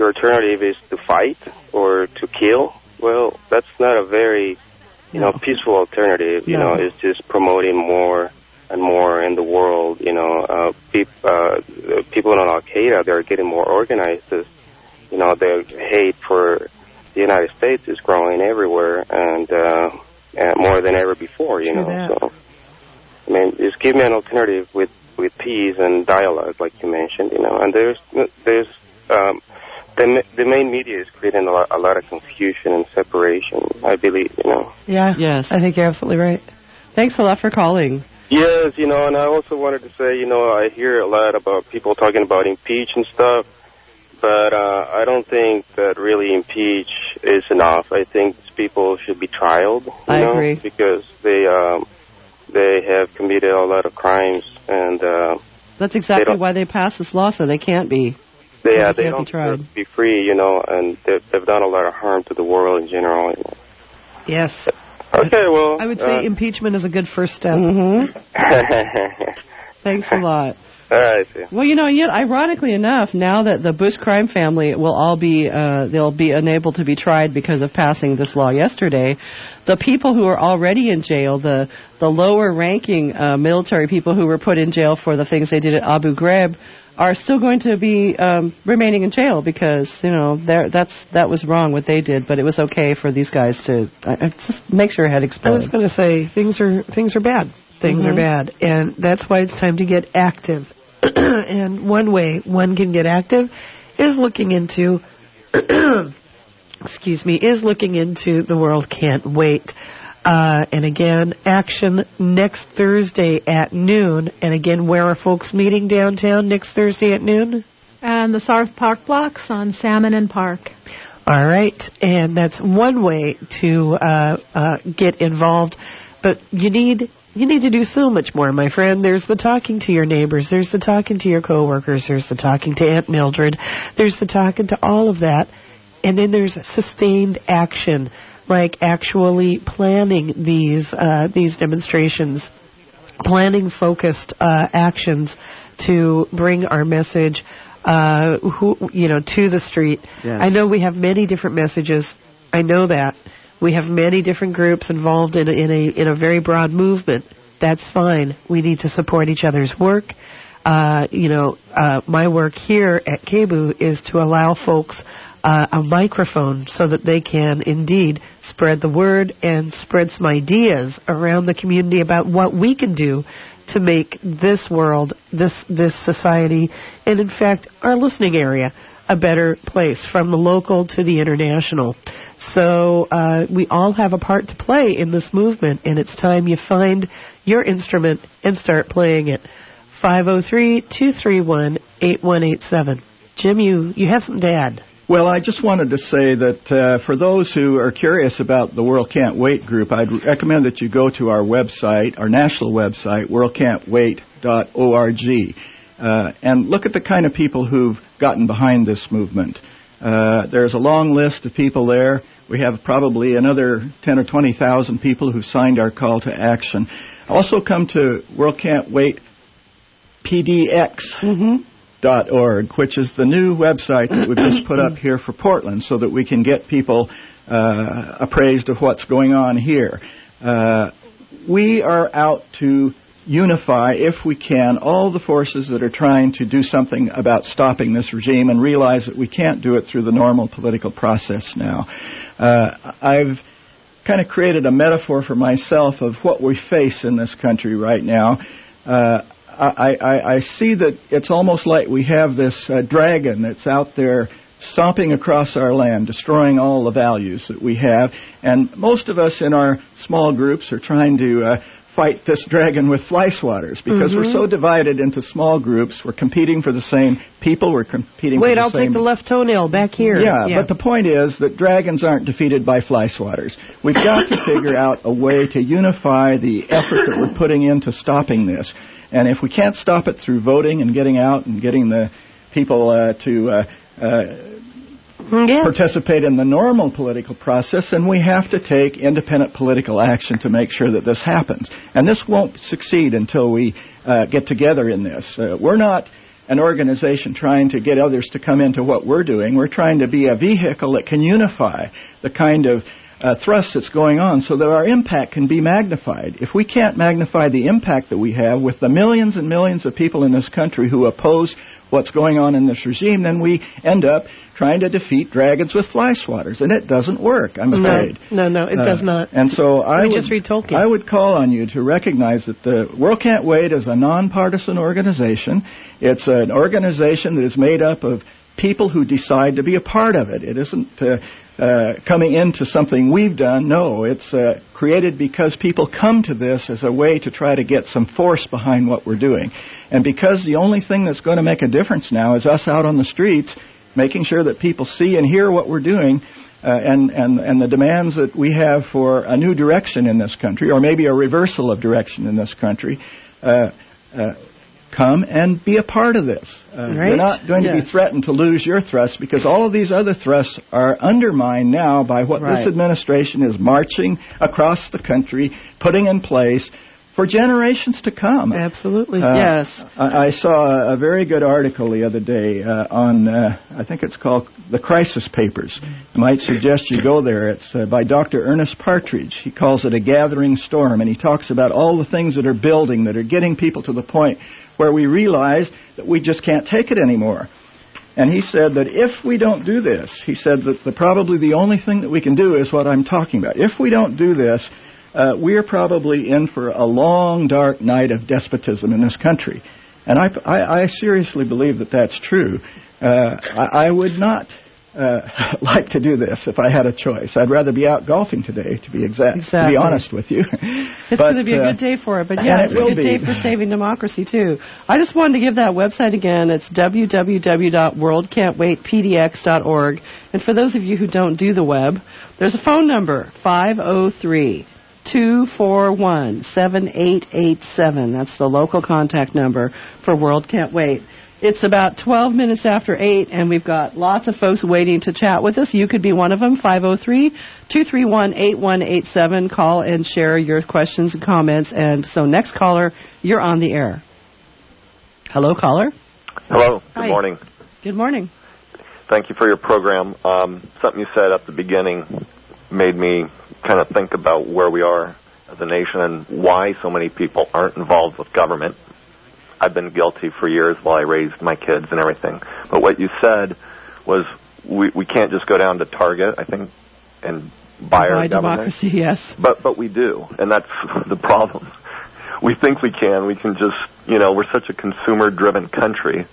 your alternative is to fight or to kill, well, that's not a very, you no. know, peaceful alternative. You no. know, it's just promoting more and more in the world. You know, uh, pe- uh, people in Al Qaeda, they're getting more organized. As, you know, their hate for the United States is growing everywhere and, uh, and more than ever before. You know, that. so I mean, just give me an alternative with, with peace and dialogue, like you mentioned. You know, and there's there's um, the the main media is creating a lot, a lot of confusion and separation, I believe. You know. Yeah. Yes. I think you're absolutely right. Thanks a lot for calling. Yes, you know, and I also wanted to say, you know, I hear a lot about people talking about impeach and stuff, but uh, I don't think that really impeach is enough. I think people should be trialed. You I know, agree. Because they um, they have committed a lot of crimes, and uh, that's exactly they why they passed this law, so they can't be. They, yeah, they, they don't deserve to be free, you know, and they've, they've done a lot of harm to the world in general. You know. Yes. Okay, well... I would say uh, impeachment is a good first step. Mm-hmm. Thanks a lot. All right. Well, you know, yet ironically enough, now that the Bush crime family will all be, uh, they'll be unable to be tried because of passing this law yesterday, the people who are already in jail, the the lower-ranking uh, military people who were put in jail for the things they did at Abu Ghraib, are still going to be um, remaining in jail because, you know, that's that was wrong what they did, but it was okay for these guys to uh, just make sure your head explode. I was going to say, things are things are bad. Things mm-hmm. are bad, and that's why it's time to get active. And one way one can get active is looking into, excuse me, is looking into The World Can't Wait. Uh, and again, action next Thursday at noon. And again, where are folks meeting downtown next Thursday at noon? And the South Park blocks on Salmon and Park. All right. And that's one way to uh, uh, get involved. But you need you need to do so much more, my friend. There's the talking to your neighbors. There's the talking to your coworkers. There's the talking to Aunt Mildred. There's the talking to all of that. And then there's sustained action, like actually planning these uh, these demonstrations, planning focused uh, actions to bring our message, uh, who, you know, to the street. Yes. I know we have many different messages. I know that we have many different groups involved in a, in a in a very broad movement. That's fine. We need to support each other's work. Uh, you know, uh, my work here at K B U is to allow folks Uh, a microphone so that they can indeed spread the word and spread some ideas around the community about what we can do to make this world, this this society, and in fact our listening area a better place, from the local to the international. So uh, we all have a part to play in this movement, and it's time you find your instrument and start playing it. five oh three, two three one, eight one eight seven. Jim, you, you have something to add. Well, I just wanted to say that uh, for those who are curious about the World Can't Wait group, I'd recommend that you go to our website, our national website, world can't wait dot org, uh, and look at the kind of people who've gotten behind this movement. Uh, there's a long list of people there. We have probably another ten or twenty thousand people who signed our call to action. Also come to World Can't Wait P D X. Mm-hmm. Dot org, which is the new website that we've just put up here for Portland, so that we can get people uh, appraised of what's going on here. Uh, we are out to unify, if we can, all the forces that are trying to do something about stopping this regime, and realize that we can't do it through the normal political process now. Uh, I've kind of created a metaphor for myself of what we face in this country right now. Uh, I, I, I see that it's almost like we have this uh, dragon that's out there stomping across our land, destroying all the values that we have. And most of us in our small groups are trying to uh, fight this dragon with fly swatters, because mm-hmm. we're so divided into small groups. We're competing for the same people. We're competing Wait, for the I'll same... Wait, I'll take the left toenail back here. Yeah, yeah, but the point is that dragons aren't defeated by fly swatters. We've got to figure out a way to unify the effort that we're putting into stopping this. And if we can't stop it through voting and getting out and getting the people uh, to uh, uh, yeah. participate in the normal political process, then we have to take independent political action to make sure that this happens. And this won't succeed until we uh, get together in this. Uh, we're not an organization trying to get others to come into what we're doing. We're trying to be a vehicle that can unify the kind of uh, thrust that's going on so that our impact can be magnified. If we can't magnify the impact that we have with the millions and millions of people in this country who oppose what's going on in this regime, then we end up trying to defeat dragons with fly swatters, and it doesn't work, I'm afraid. No, no, no it uh, does not. And so I would, just read Tolkien. I would call on you to recognize that the World Can't Wait is a nonpartisan organization. It's an organization that is made up of people who decide to be a part of it. It isn't uh, uh, coming into something we've done. No, it's uh, created because people come to this as a way to try to get some force behind what we're doing. And because the only thing that's going to make a difference now is us out on the streets, making sure that people see and hear what we're doing, uh, and, and, and the demands that we have for a new direction in this country, or maybe a reversal of direction in this country, uh, uh, come and be a part of this. Uh, right. You're not going yes. to be threatened to lose your thrust, because all of these other thrusts are undermined now by what right. this administration is marching across the country, putting in place for generations to come. Absolutely. Uh, yes. I, I saw a very good article the other day uh, on, uh, I think it's called The Crisis Papers. I might suggest you go there. It's uh, by Doctor Ernest Partridge. He calls it a gathering storm, and he talks about all the things that are building, that are getting people to the point where we realize that we just can't take it anymore. And he said that if we don't do this, he said that the, probably the only thing that we can do is what I'm talking about. If we don't do this, Uh, we're probably in for a long, dark night of despotism in this country. And I, I, I seriously believe that that's true. Uh, I, I would not uh, like to do this if I had a choice. I'd rather be out golfing today, to be exact, exactly. to be honest with you. It's going to be a good day for it, but yeah, it's a good day for saving democracy, too. I just wanted to give that website again. It's w w w dot world can't wait p d x dot org. And for those of you who don't do the web, there's a phone number, five oh three, two four one, seven eight eight seven. That's the local contact number for World Can't Wait. It's about twelve minutes after eight, and we've got lots of folks waiting to chat with us. You could be one of them, five oh three, two three one, eight one eight seven. Call and share your questions and comments. And so next caller, you're on the air. Hello, caller. Hello. Good Hi. morning. Good morning. Thank you for your program. Um, something you said at the beginning made me kind of think about where we are as a nation and why so many people aren't involved with government. I've been guilty for years while I raised my kids and everything. But what you said was we, we can't just go down to Target, I think, and buy our government. Democracy, yes. But but we do, and that's the problem. We think we can. We can just, you know, we're such a consumer-driven country,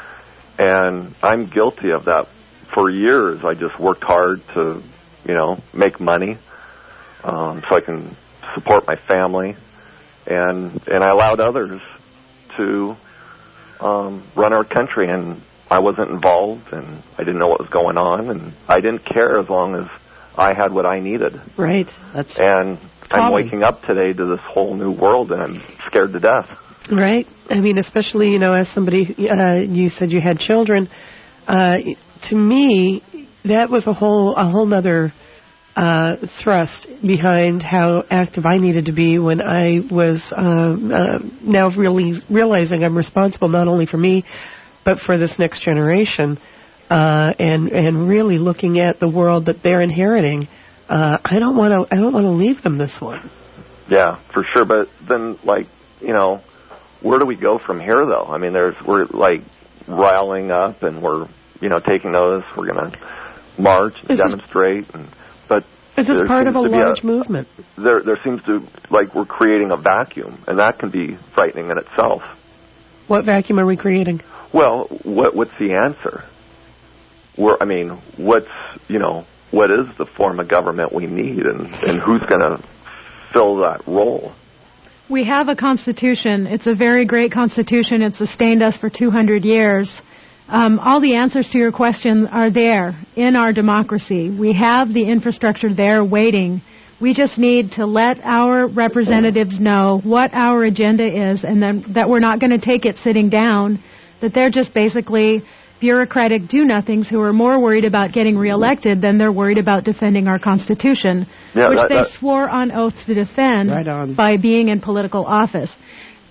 and I'm guilty of that. For years, I just worked hard to, you know, make money um, so I can support my family, and and I allowed others to um, run our country, and I wasn't involved, and I didn't know what was going on, and I didn't care as long as I had what I needed. Right. That's and common. I'm waking up today to this whole new world, and I'm scared to death. Right. I mean, especially, you know, as somebody, uh, you said you had children. Uh, to me, that was a whole a whole nother uh, thrust behind how active I needed to be when I was uh, uh, now really realizing I'm responsible not only for me, but for this next generation, uh, and and really looking at the world that they're inheriting. Uh, I don't want to I don't want to leave them this one. Yeah, for sure. But then, like, you know, where do we go from here, though? I mean, there's we're like riling up, and we're, you know, taking notice. We're going to march and This demonstrate, and but Is this there part of seems a to be large movement? There, there seems to like we're creating a vacuum, and that can be frightening in itself. What vacuum are we creating? Well, what what's the answer? We're, I mean, what's you know, what is the form of government we need, and and who's going to fill that role? We have a constitution. It's a very great constitution. It's sustained us for two hundred years. Um, all the answers to your question are there in our democracy. We have the infrastructure there waiting. We just need to let our representatives know what our agenda is, and then that we're not going to take it sitting down, that they're just basically bureaucratic do-nothings who are more worried about getting reelected than they're worried about defending our Constitution, yeah, which that, they that, swore on oath to defend right on. by being in political office.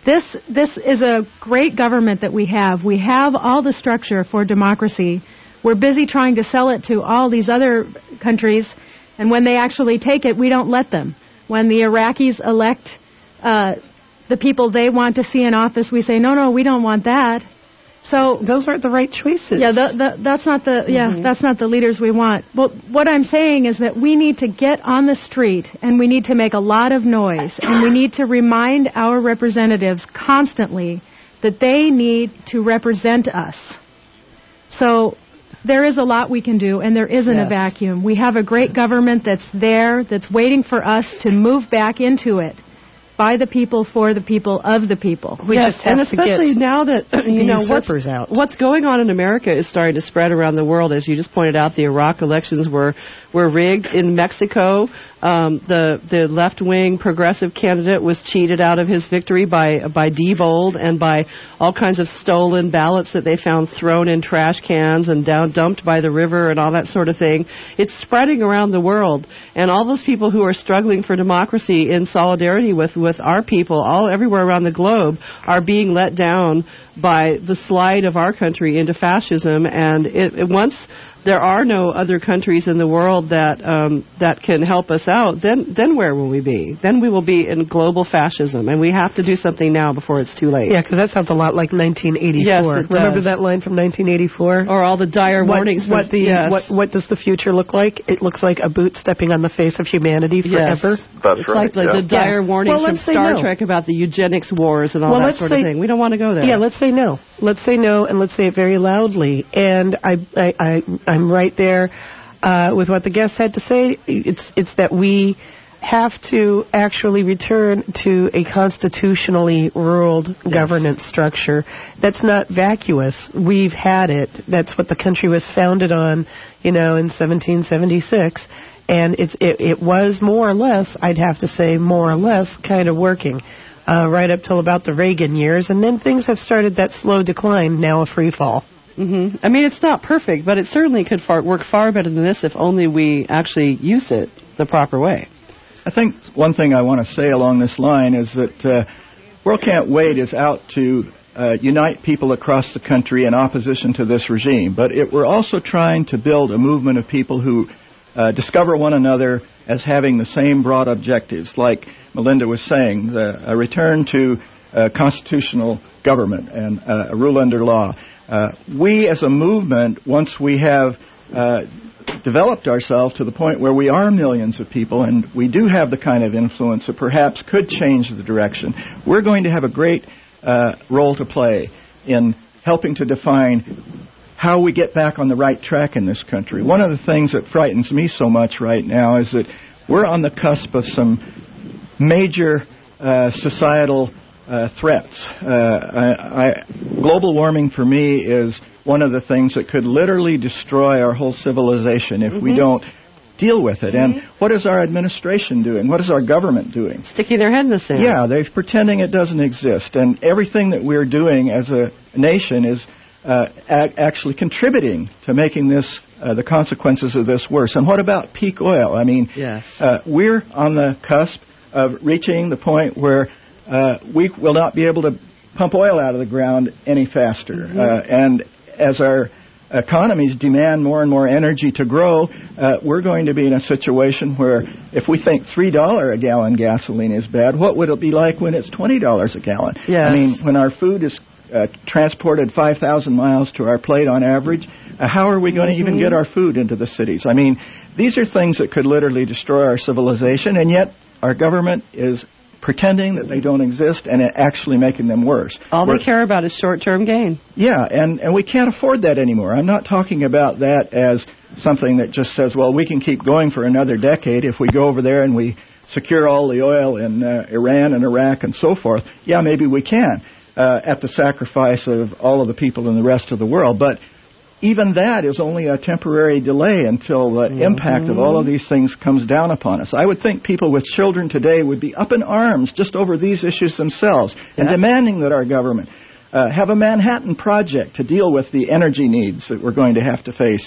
This this is a great government that we have. We have all the structure for democracy. We're busy trying to sell it to all these other countries, and when they actually take it, we don't let them. When the Iraqis elect uh, the people they want to see in office, we say, no, no, we don't want that. So those aren't the right choices. Yeah, the, the, that's not the yeah, Mm-hmm. that's not the leaders we want. But what I'm saying is that we need to get on the street and we need to make a lot of noise and we need to remind our representatives constantly that they need to represent us. So there is a lot we can do, and there isn't Yes. a vacuum. We have a great government that's there, that's waiting for us to move back into it. By the people, for the people, of the people. We yes, just have and to especially get now that you the know what's, usurpers out. what's going on in America is starting to spread around the world. As you just pointed out, the Iraq elections were were rigged in Mexico. Um, the the left wing progressive candidate was cheated out of his victory by by Diebold and by all kinds of stolen ballots that they found thrown in trash cans and down dumped by the river and all that sort of thing. It's spreading around the world, and all those people who are struggling for democracy in solidarity with with our people all everywhere around the globe are being let down by the slide of our country into fascism. And it, it once there are no other countries in the world that um, that can help us out, then then where will we be? Then we will be in global fascism, and we have to do something now before it's too late. Yeah, because that sounds a lot like nineteen eighty-four. Yes, it does. Remember that line from nineteen eighty-four? Or all the dire what, warnings. What, from, the, yes. what, what does the future look like? It looks like a boot stepping on the face of humanity forever. Yes. That's it's right. like the, yeah. the dire Yeah. warnings Well, from let's say Star no. Trek about the eugenics wars and all Well, that let's sort say- of thing. We don't want to go there. Yeah, let's say no. Let's say no, and let's say it very loudly. And I, I, I I'm right there uh, with what the guest had to say. It's it's that we have to actually return to a constitutionally ruled yes. governance structure that's not vacuous. We've had it. That's what the country was founded on, you know, in seventeen seventy-six. And it's, it, it was more or less, I'd have to say, more or less kind of working. Uh, right up till about the Reagan years, and then things have started that slow decline, now a free fall. Mm-hmm. I mean, it's not perfect, but it certainly could far, work far better than this if only we actually used it the proper way. I think one thing I want to say along this line is that uh, World Can't Wait is out to uh, unite people across the country in opposition to this regime, but it, we're also trying to build a movement of people who uh, discover one another as having the same broad objectives, like Melinda was saying, the, a return to uh, constitutional government and uh, a rule under law. Uh, we as a movement, once we have uh, developed ourselves to the point where we are millions of people and we do have the kind of influence that perhaps could change the direction, we're going to have a great uh, role to play in helping to define how we get back on the right track in this country. One of the things that frightens me so much right now is that we're on the cusp of some major uh, societal uh, threats. Uh, I, I, global warming for me is one of the things that could literally destroy our whole civilization if mm-hmm. we don't deal with it. Mm-hmm. And what is our administration doing? What is our government doing? Sticking their head in the sand. Yeah, they're pretending it doesn't exist. And everything that we're doing as a nation is uh, a- actually contributing to making this Uh, the consequences of this worse. And what about peak oil? I mean, yes. uh, we're on the cusp of reaching the point where uh, we will not be able to pump oil out of the ground any faster. Mm-hmm. Uh, and as our economies demand more and more energy to grow, uh, we're going to be in a situation where if we think three dollars a gallon gasoline is bad, what would it be like when it's twenty dollars a gallon? Yes. I mean, when our food is uh, transported five thousand miles to our plate on average, Uh, how are we going to even get our food into the cities? I mean, these are things that could literally destroy our civilization, and yet our government is pretending that they don't exist and actually making them worse. All We're, they care about is short-term gain. Yeah, and, and we can't afford that anymore. I'm not talking about that as something that just says, well, we can keep going for another decade if we go over there and we secure all the oil in uh, Iran and Iraq and so forth. Yeah, maybe we can, uh, at the sacrifice of all of the people in the rest of the world. But even that is only a temporary delay until the mm-hmm. impact of all of these things comes down upon us. I would think people with children today would be up in arms just over these issues themselves yeah. and demanding that our government uh, have a Manhattan Project to deal with the energy needs that we're going to have to face.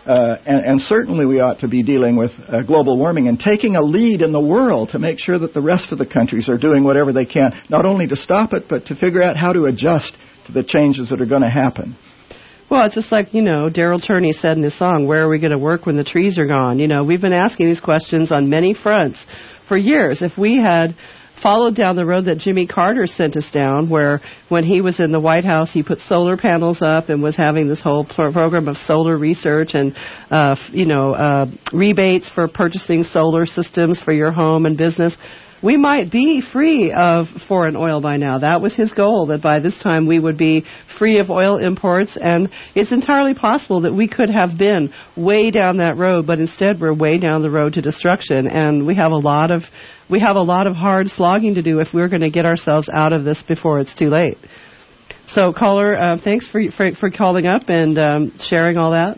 Uh, and, and certainly we ought to be dealing with uh, global warming and taking a lead in the world to make sure that the rest of the countries are doing whatever they can, not only to stop it, but to figure out how to adjust to the changes that are going to happen. Well, it's just like, you know, Daryl Turney said in his song, where are we going to work when the trees are gone? You know, we've been asking these questions on many fronts for years. If we had followed down the road that Jimmy Carter sent us down, where when he was in the White House, he put solar panels up and was having this whole pro- program of solar research and, uh, you know, uh, rebates for purchasing solar systems for your home and business, we might be free of foreign oil by now. That was his goal, that by this time we would be free of oil imports, and it's entirely possible that we could have been way down that road, but instead we're way down the road to destruction, and we have a lot of we have a lot of hard slogging to do if we're going to get ourselves out of this before it's too late. So, caller, uh, thanks for, for for calling up and um, sharing all that.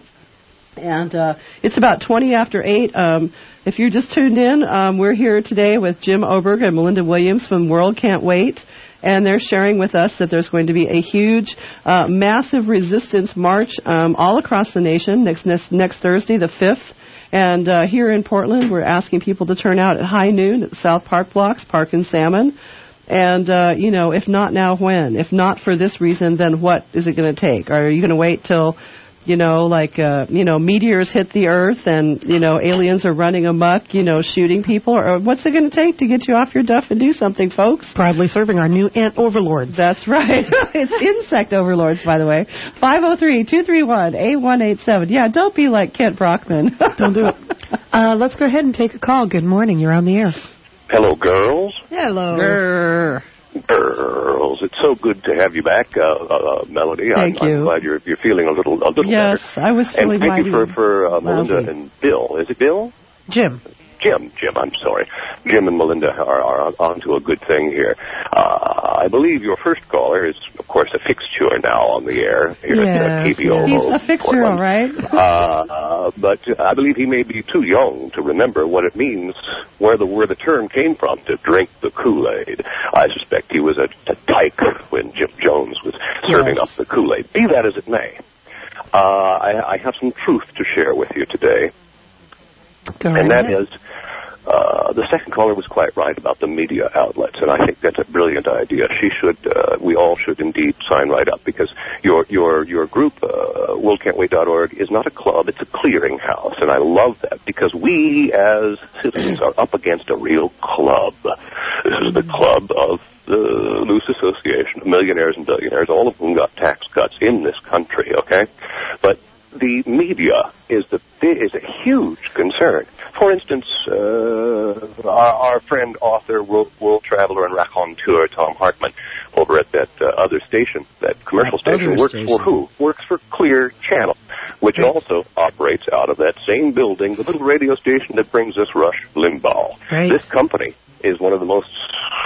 And uh, it's about twenty after eight. Um, if you're just tuned in, um, we're here today with Jim Oberg and Melinda Williams from World Can't Wait. And they're sharing with us that there's going to be a huge, uh, massive resistance march um, all across the nation next, next next Thursday, the fifth. And uh, here in Portland, we're asking people to turn out at high noon at the South Park Blocks, Park and Salmon. And, uh, you know, if not now, when? If not for this reason, then what is it going to take? Are you going to wait till, you know, like, uh, you know, meteors hit the Earth and, you know, aliens are running amok, you know, shooting people? Or what's it going to take to get you off your duff and do something, folks? Proudly serving our new ant overlords. That's right. It's insect overlords, by the way. five oh three, two three one, eight one eight seven. Yeah, don't be like Kent Brockman. Don't do it. Uh, let's go ahead and take a call. Good morning. You're on the air. Hello, girls. Hello. Grrr. Girls, it's so good to have you back, uh, uh, Melody. Thank I'm, you. I'm glad you're you're feeling a little a little yes, better. Yes, I was feeling And thank you for mighty for uh, Melinda lousy. and Bill. Is it Bill? Jim. Jim, Jim, I'm sorry. Jim and Melinda are, are on to a good thing here. Uh, I believe your first caller is, of course, a fixture now on the air here yes, at K B O. He's a fixture, all right. uh, uh, but I believe he may be too young to remember what it means, where the where the term came from, to drink the Kool-Aid. I suspect he was a, a dyke when Jim Jones was serving yes. up the Kool-Aid. Be that as it may, uh, I, I have some truth to share with you today. Go and right that ahead. is, uh, the second caller was quite right about the media outlets, and I think that's a brilliant idea. She should, uh, we all should indeed sign right up, because your your your group, uh, world can't wait dot org, is not a club, it's a clearinghouse, and I love that, because we as citizens are up against a real club. This is the club of the loose association of millionaires and billionaires, all of whom got tax cuts in this country, okay? But the media is the is a huge concern. For instance, uh, our, our friend, author, world, world traveler, and raconteur Tom Hartman, over at that uh, other station, that commercial That station, other works station. for who? Works for Clear Channel, which also operates out of that same building, the little radio station that brings us Rush Limbaugh. Right. This company is one of the most,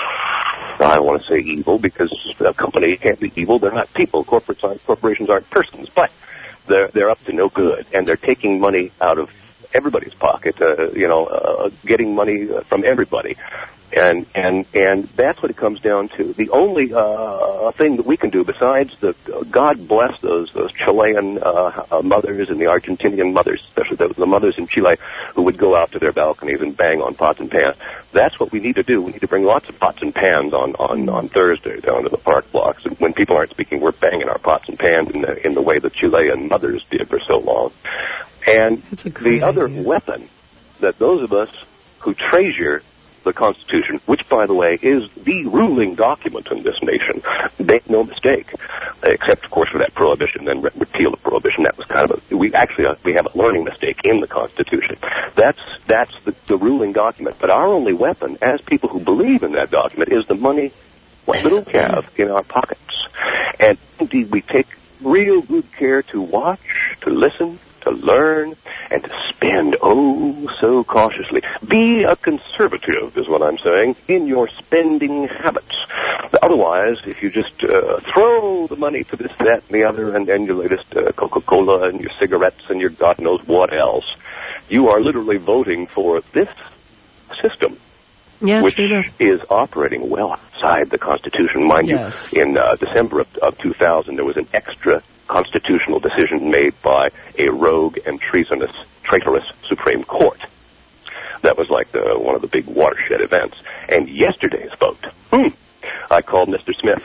I don't want to say evil, because a company can't be evil. They're not people. Corporates aren't, corporations aren't persons, but they're they're up to no good, and they're taking money out of everybody's pocket. Uh, you know, uh, getting money from everybody, and and and that's what it comes down to. The only uh, thing that we can do, besides the uh, God bless those those Chilean uh, uh, mothers and the Argentinian mothers, especially the, the mothers in Chile who would go out to their balconies and bang on pots and pans. That's what we need to do. We need to bring lots of pots and pans on, on, on Thursday down to the park blocks. And when people aren't speaking, we're banging our pots and pans in the, in the way the Chilean mothers did for so long. And the other idea. weapon that those of us who treasure the Constitution, which, by the way, is the ruling document in this nation, make no mistake, except, of course, for that prohibition, then re- repeal of prohibition. That was kind of a, we actually, uh, we have a learning mistake in the Constitution. That's, that's the, the ruling document. But our only weapon, as people who believe in that document, is the money, what little we have in our pockets. And indeed, we take real good care to watch, to listen, to learn, and to spend oh so cautiously. Be a conservative, is what I'm saying, in your spending habits. Otherwise, if you just uh, throw the money to this, that, and the other, and, and your latest uh, Coca-Cola and your cigarettes and your God knows what else, you are literally voting for this system, Yeah, which true enough. is operating well outside the Constitution. Mind Yes. you, in uh, December of, of two thousand, there was an extra constitutional decision made by a rogue and treasonous, traitorous Supreme Court. That was like the, one of the big watershed events. And yesterday's vote, hmm, I called Mister Smith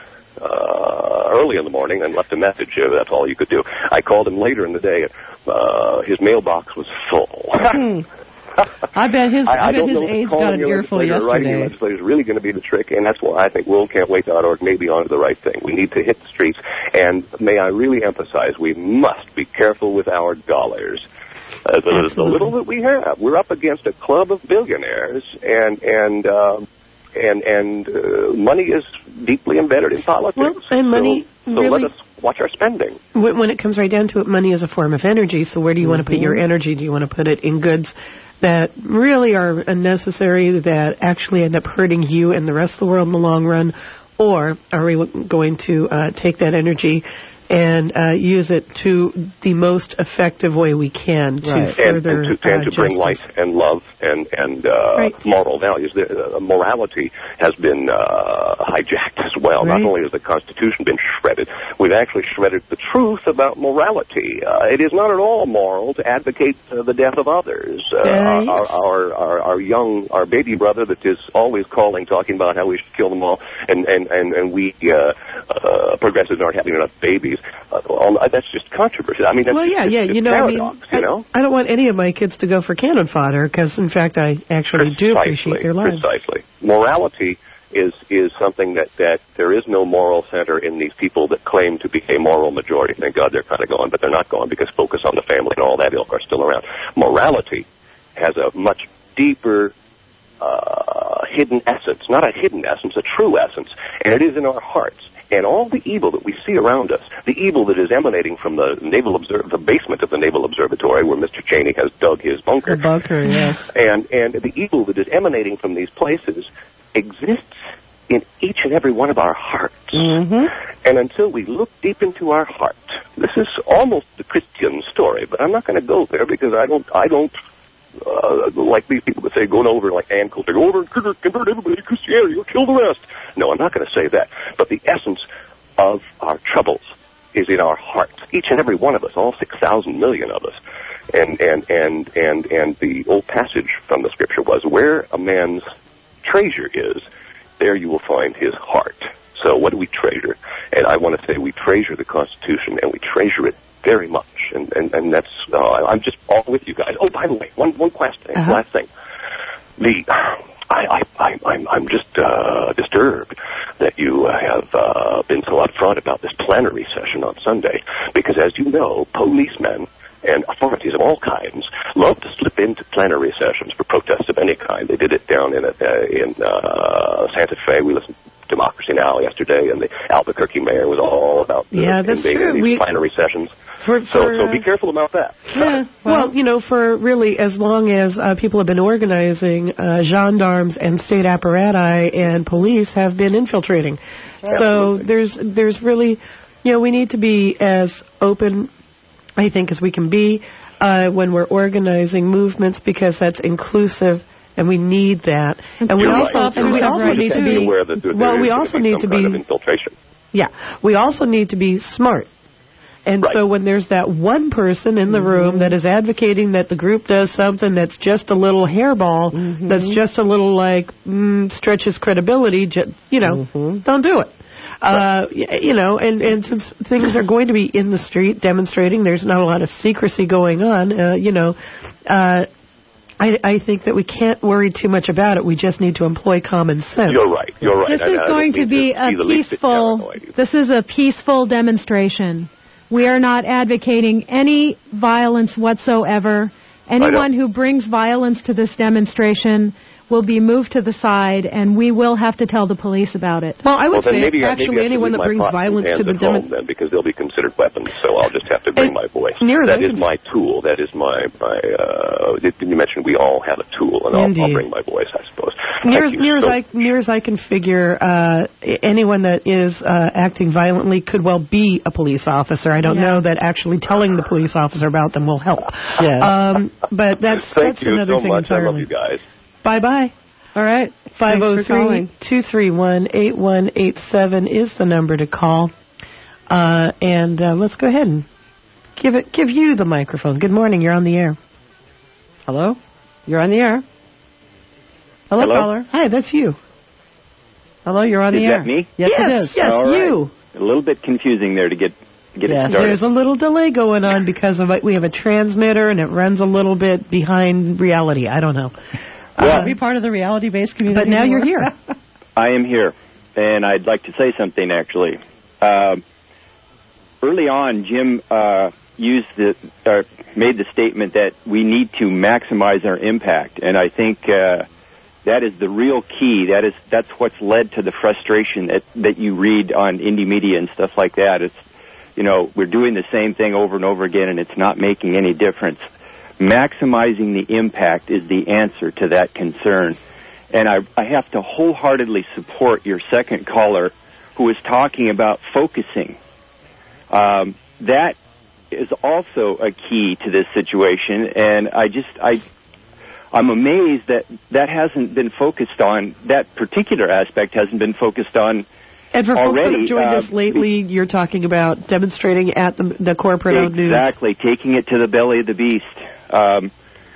uh, early in the morning and left a message. Uh, that's all you could do. I called him later in the day, and uh, his mailbox was full. Hmm. I bet his I, I, I bet his know aides got an earful yesterday. Legislature is really going to be the trick, and that's why I think world can't wait dot org may be onto the right thing. We need to hit the streets, and may I really emphasize, we must be careful with our dollars. Uh, the, the little that we have, we're up against a club of billionaires, and and uh, and and uh, money is deeply embedded in politics. Well, and money so, so really, let us watch our spending. When, when it comes right down to it, money is a form of energy. So where do you mm-hmm. want to put your energy? Do you want to put it in goods that really are unnecessary, that actually end up hurting you and the rest of the world in the long run? Or are we going to uh, take that energy and uh, use it to the most effective way we can to right. further and, and to, and uh, to bring light and love and and uh, right. moral values. The, uh, morality has been uh, hijacked as well. Right. Not only has the Constitution been shredded, we've actually shredded the truth about morality. Uh, it is not at all moral to advocate uh, the death of others. Uh, uh, yes. our, our, our our young our baby brother that is always calling, talking about how we should kill them all, and and and and we uh, uh, progressives aren't having enough babies. Uh, well, that's just controversy. I mean, that's well, yeah, just, yeah, just you know, paradox, I mean, you know? I, I don't want any of my kids to go for cannon fodder because, in fact, I actually precisely, do appreciate their lives. Precisely. Morality is is something that, that there is no moral center in these people that claim to be a moral majority. Thank God they're kind of gone, but they're not gone because focus on the family and all that ilk are still around. Morality has a much deeper uh, hidden essence, not a hidden essence, a true essence, and it is in our hearts. And all the evil that we see around us, the evil that is emanating from the naval observ- the basement of the Naval Observatory where Mister Cheney has dug his bunker. The bunker, yes. And, and the evil that is emanating from these places exists in each and every one of our hearts. Mm-hmm. And until we look deep into our heart, this is almost the Christian story, but I'm not going to go there because I don't, I don't, Uh, like these people that say, going over like Ann Coulter, go over and convert, convert everybody to Christianity or kill the rest. No, I'm not going to say that. But the essence of our troubles is in our hearts. Each and every one of us, all six thousand million of us. And, and, and, and, and the old passage from the scripture was, where a man's treasure is, there you will find his heart. So what do we treasure? And I want to say we treasure the Constitution, and we treasure it very much, and and, and that's uh, I'm just all with you guys. Oh, by the way, one one question, uh-huh. last thing. The I I, I I'm I'm just uh, disturbed that you have uh, been so upfront about this plenary session on Sunday, because as you know, policemen and authorities of all kinds love to slip into plenary sessions for protests of any kind. They did it down in uh, in uh, Santa Fe. We listened to Democracy Now! Yesterday, and the Albuquerque mayor was all about the, yeah, that's being true. in these we, plenary sessions. For, for, so, so be careful about that. Yeah, well, well, you know, for really as long as uh, people have been organizing, uh, gendarmes and state apparati and police have been infiltrating. Absolutely. So there's there's really, you know, we need to be as open, I think, as we can be uh, when we're organizing movements, because that's inclusive. And we need that, and we You're also right. and we also right. need to be aware that there, well. there We is also be need to kind be of infiltration. Yeah, we also need to be smart. And right. so when there's that one person in the mm-hmm. room that is advocating that the group does something that's just a little hairball, mm-hmm. that's just a little like mm, stretches credibility, just, you know, mm-hmm. don't do it. Uh, you know, and, and since things are going to be in the street demonstrating, there's not a lot of secrecy going on, uh, you know, uh, I, I think that we can't worry too much about it. We just need to employ common sense. You're right. You're right. This I, is I going to be a peaceful. This is a peaceful demonstration. We are not advocating any violence whatsoever. Anyone who brings violence to this demonstration will be moved to the side, and we will have to tell the police about it. Well, I would well, say maybe, actually maybe anyone that brings violence to the demonstration, then because they'll be considered weapons, so I'll just have to bring my voice. That is my tool. That is my my. Uh, did you mention we all have a tool, and I'll, I'll bring my voice, I suppose. Near as, near, so, as I, near as I can figure, uh, anyone that is uh, acting violently could well be a police officer. I don't yeah. know that actually telling the police officer about them will help. Yeah. Um, but that's Thank that's you another so thing much. entirely. I love you guys. Bye bye. All right. five oh three, two three one, eight one eight seven is the number to call. Uh, and uh, let's go ahead and give it, give you the microphone. Good morning. You're on the air. Hello? You're on the air. Hello, Hello? caller. Hi, that's you. Hello, you're on is the air. Is that me? Yes, yes, it is. Yes, All you. Right. A little bit confusing there to get get yes, it started. There's a little delay going on because of we have a transmitter and it runs a little bit behind reality. I don't know. Well, uh, be part of the reality-based community. But now anymore. you're here. I am here, and I'd like to say something, actually. Uh, early on, Jim uh, used the, uh, made the statement that we need to maximize our impact, and I think uh, that is the real key. That is that's what's led to the frustration that, that you read on indie media and stuff like that. It's, you know, we're doing the same thing over and over again, and it's not making any difference. Maximizing the impact is the answer to that concern. And I, I have to wholeheartedly support your second caller who is talking about focusing. Um, that is also a key to this situation, and I just, I, I'm amazed that that hasn't been focused on, that particular aspect hasn't been focused on And for already. folks that have joined uh, us lately, you're talking about demonstrating at the, the corporate-owned news. Exactly, taking it to the belly of the beast. Um,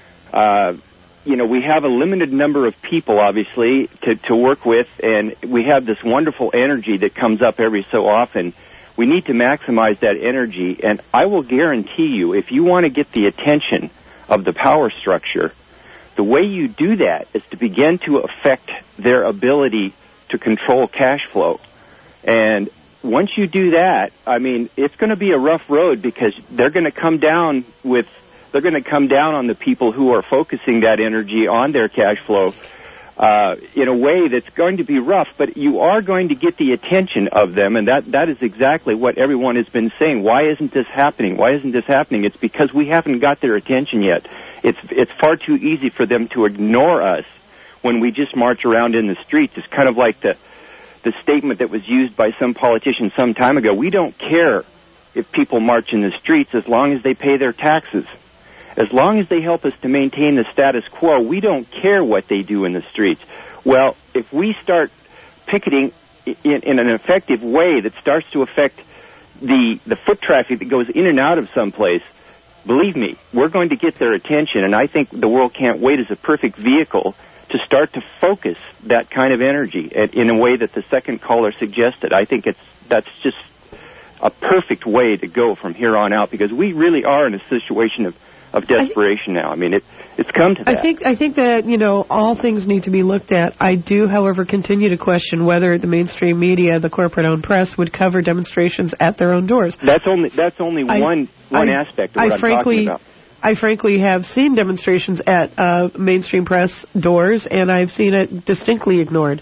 uh, you know, we have a limited number of people, obviously, to, to work with, and we have this wonderful energy that comes up every so often. We need to maximize that energy, and I will guarantee you, if you want to get the attention of the power structure, the way you do that is to begin to affect their ability to control cash flow. And once you do that, I mean, it's going to be a rough road because they're going to come down with They're going to come down on the people who are focusing that energy on their cash flow uh, in a way that's going to be rough, but you are going to get the attention of them, and that, that is exactly what everyone has been saying. Why isn't this happening? Why isn't this happening? It's because we haven't got their attention yet. It's, it's far too easy for them to ignore us when we just march around in the streets. It's kind of like the, the statement that was used by some politician some time ago. We don't care if people march in the streets as long as they pay their taxes. As long as they help us to maintain the status quo, we don't care what they do in the streets. Well, if we start picketing in, in an effective way that starts to affect the, the foot traffic that goes in and out of someplace, believe me, we're going to get their attention. And I think the World Can't Wait is a perfect vehicle to start to focus that kind of energy in a way that the second caller suggested. I think it's that's just a perfect way to go from here on out, because we really are in a situation of of desperation now. I mean, it, it's come to that. I think I think that, you know, all things need to be looked at. I do, however, continue to question whether the mainstream media, the corporate-owned press, would cover demonstrations at their own doors. That's only that's only I, one one I, aspect of what I I'm frankly, talking about. I frankly have seen demonstrations at uh, mainstream press doors, and I've seen it distinctly ignored.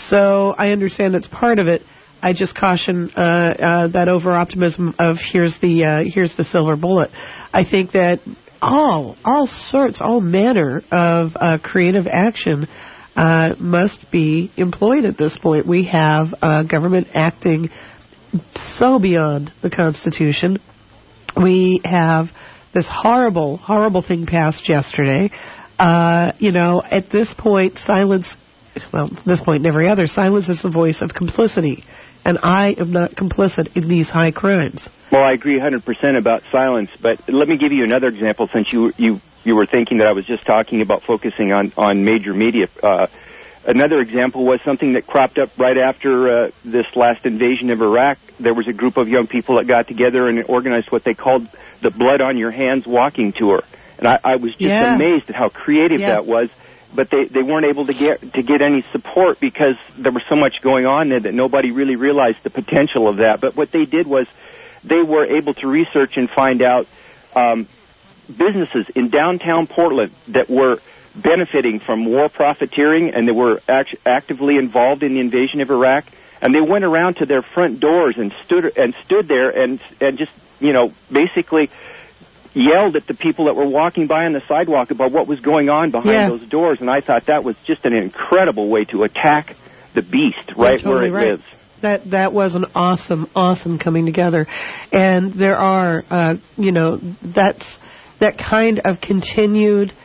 So I understand that's part of it. I just caution uh, uh, that over-optimism of here's the uh, here's the silver bullet. I think that all all sorts, all manner of uh, creative action uh, must be employed at this point. We have uh, government acting so beyond the Constitution. We have this horrible, horrible thing passed yesterday. Uh, you know, at this point, silence, well, at this point and every other, silence is the voice of complicity. And I am not complicit in these high crimes. Well, I agree one hundred percent about silence, but let me give you another example, since you you, you were thinking that I was just talking about focusing on, on major media. Uh, another example was something that cropped up right after uh, this last invasion of Iraq. There was a group of young people that got together and organized what they called the Blood on Your Hands walking tour. And I, I was just yeah. amazed at how creative yeah. that was. But they, they weren't able to get to get any support because there was so much going on there that nobody really realized the potential of that. But what they did was they were able to research and find out um, businesses in downtown Portland that were benefiting from war profiteering, and they were act- actively involved in the invasion of Iraq. And they went around to their front doors and stood and stood there and and just you know basically yelled at the people that were walking by on the sidewalk about what was going on behind yeah. those doors. And I thought that was just an incredible way to attack the beast right You're totally where it right. lives. That that was an awesome, awesome coming together. And there are, uh, you know, that's that kind of continued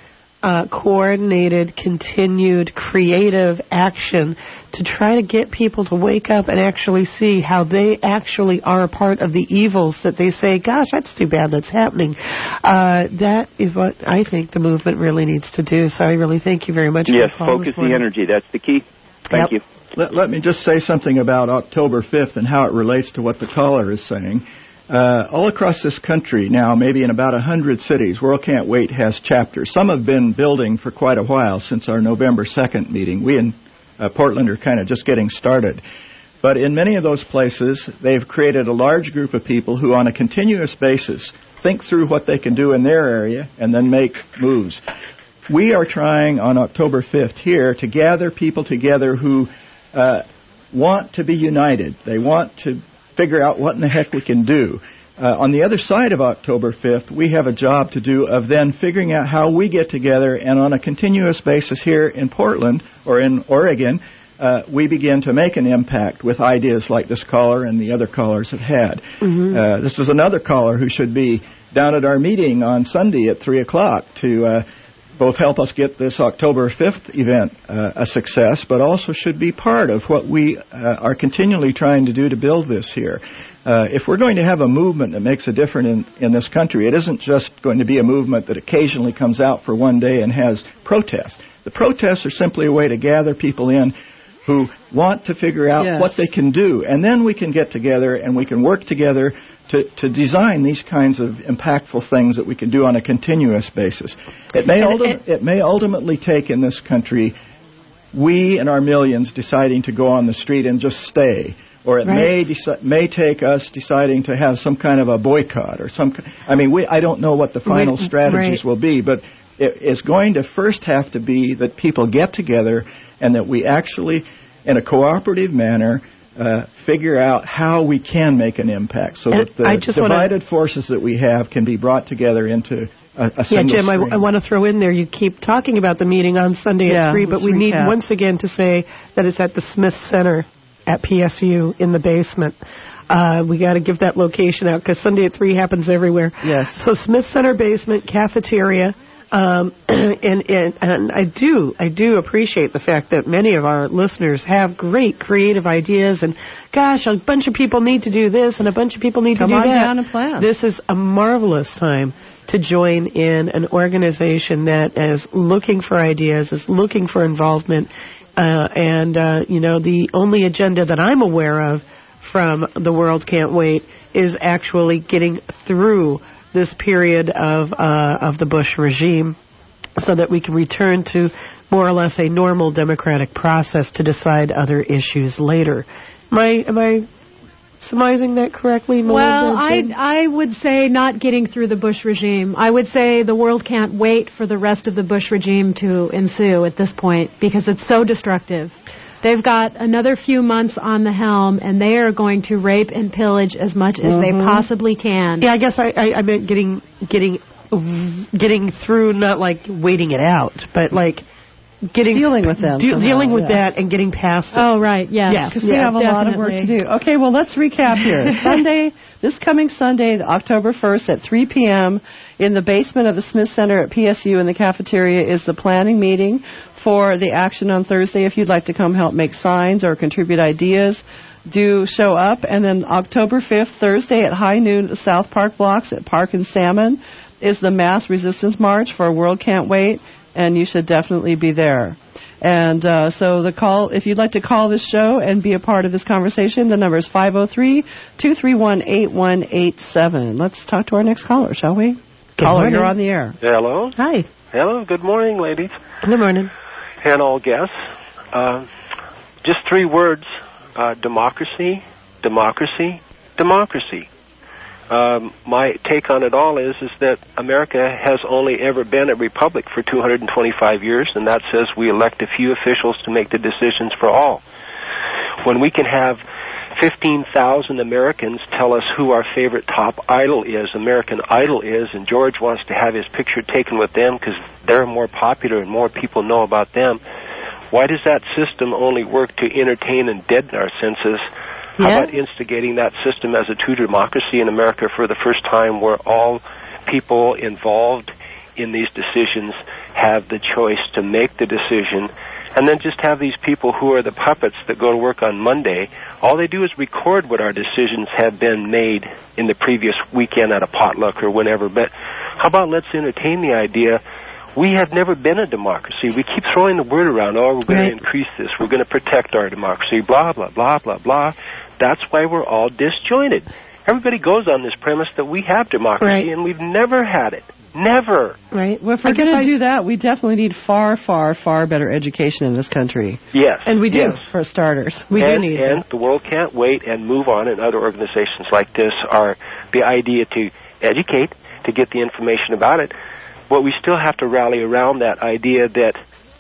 uh, coordinated, continued, creative action to try to get people to wake up and actually see how they actually are a part of the evils that they say, gosh, that's too bad that's happening. Uh, that is what I think the movement really needs to do. So I really thank you very much yes, for calling focus this morning. the energy. That's the key. Thank yep. you. Let, let me just say something about October fifth and how it relates to what the caller is saying. Uh, all across this country now, maybe in about one hundred cities, World Can't Wait has chapters. Some have been building for quite a while since our November second meeting. We in uh, Portland are kind of just getting started. But in many of those places, they've created a large group of people who on a continuous basis think through what they can do in their area and then make moves. We are trying on October fifth here to gather people together who uh, want to be united. They want to figure out what in the heck we can do. Uh, on the other side of October fifth, we have a job to do of then figuring out how we get together and on a continuous basis here in Portland or in Oregon, uh, we begin to make an impact with ideas like this caller and the other callers have had. Mm-hmm. Uh, this is another caller who should be down at our meeting on Sunday at three o'clock to uh, both help us get this October fifth event uh, a success, but also should be part of what we uh, are continually trying to do to build this here. Uh, if we're going to have a movement that makes a difference in, in this country, it isn't just going to be a movement that occasionally comes out for one day and has protests. The protests are simply a way to gather people in who want to figure out yes. what they can do, and then we can get together and we can work together to, to design these kinds of impactful things that we can do on a continuous basis. It may, ulti- it may ultimately take in this country we and our millions deciding to go on the street and just stay. Or it right. may deci- may take us deciding to have some kind of a boycott or some. I mean, we I don't know what the final right. strategies right. will be, but it is going to first have to be that people get together and that we actually, in a cooperative manner, uh, figure out how we can make an impact, so and that the divided wanna... forces that we have can be brought together into a, a single. Yeah, Jim, I, stream. w- I want to throw in there. You keep talking about the meeting on Sunday yeah, at three, but we recap. need once again to say that it's at the Smith Center at P S U in the basement. Uh, we got to give that location out because Sunday at three happens everywhere. Yes. So Smith Center basement cafeteria, um, and, and and I do I do appreciate the fact that many of our listeners have great creative ideas and gosh, a bunch of people need to do this and a bunch of people need Come to do on that. Down and plan. This is a marvelous time to join in an organization that is looking for ideas, is looking for involvement. Uh, and, uh, you know, the only agenda that I'm aware of from the World Can't Wait is actually getting through this period of uh, of the Bush regime so that we can return to more or less a normal democratic process to decide other issues later. Am I, am I surmising that correctly, Melinda? Well, I, I would say not getting through the Bush regime. I would say the world can't wait for the rest of the Bush regime to ensue at this point because it's so destructive. They've got another few months on the helm, and they are going to rape and pillage as much as mm-hmm. they possibly can. Yeah, I guess I, I, I meant getting getting getting through, not like waiting it out, but like getting dealing with them, de- dealing with yeah. that, and getting past it. Oh, right, yes. Because yeah, we have a definitely. lot of work to do. Okay, well, let's recap here. Sunday, this coming Sunday, October first at three p.m. in the basement of the Smith Center at P S U in the cafeteria is the planning meeting for the action on Thursday. If you'd like to come help make signs or contribute ideas, do show up. And then October fifth, Thursday at high noon at the South Park Blocks at Park and Salmon is the Mass Resistance March for World Can't Wait, and you should definitely be there. And uh, so the call, if you'd like to call this show and be a part of this conversation, the number is five oh three, two three one, eight one eight seven. Let's talk to our next caller, shall we? Good Caller, morning. you're on the air. Hello. Hi. Hello. Good morning, ladies. Good morning. And all guests. Uh, just three words. Uh, democracy, democracy, democracy. Um, my take on it all is is that America has only ever been a republic for two hundred twenty-five years, and that says we elect a few officials to make the decisions for all. When we can have fifteen thousand Americans tell us who our favorite top idol is, American Idol is, and George wants to have his picture taken with them because they're more popular and more people know about them, why does that system only work to entertain and deaden our senses? How yeah. about instigating that system as a true democracy in America for the first time, where all people involved in these decisions have the choice to make the decision, and then just have these people who are the puppets that go to work on Monday. All they do is record what our decisions have been made in the previous weekend at a potluck or whenever. But how about let's entertain the idea, we have never been a democracy. We keep throwing the word around, oh, we're going right. to increase this, we're going to protect our democracy, blah, blah, blah, blah, blah. That's why we're all disjointed. Everybody goes on this premise that we have democracy, right. and we've never had it. Never. Right. Well, if we're going to do that, we definitely need far, far, far better education in this country. Yes. And we do, yes. for starters. We and, do need And that. the World Can't Wait and Move On and other organizations like this are the idea to educate, to get the information about it. But we still have to rally around that idea that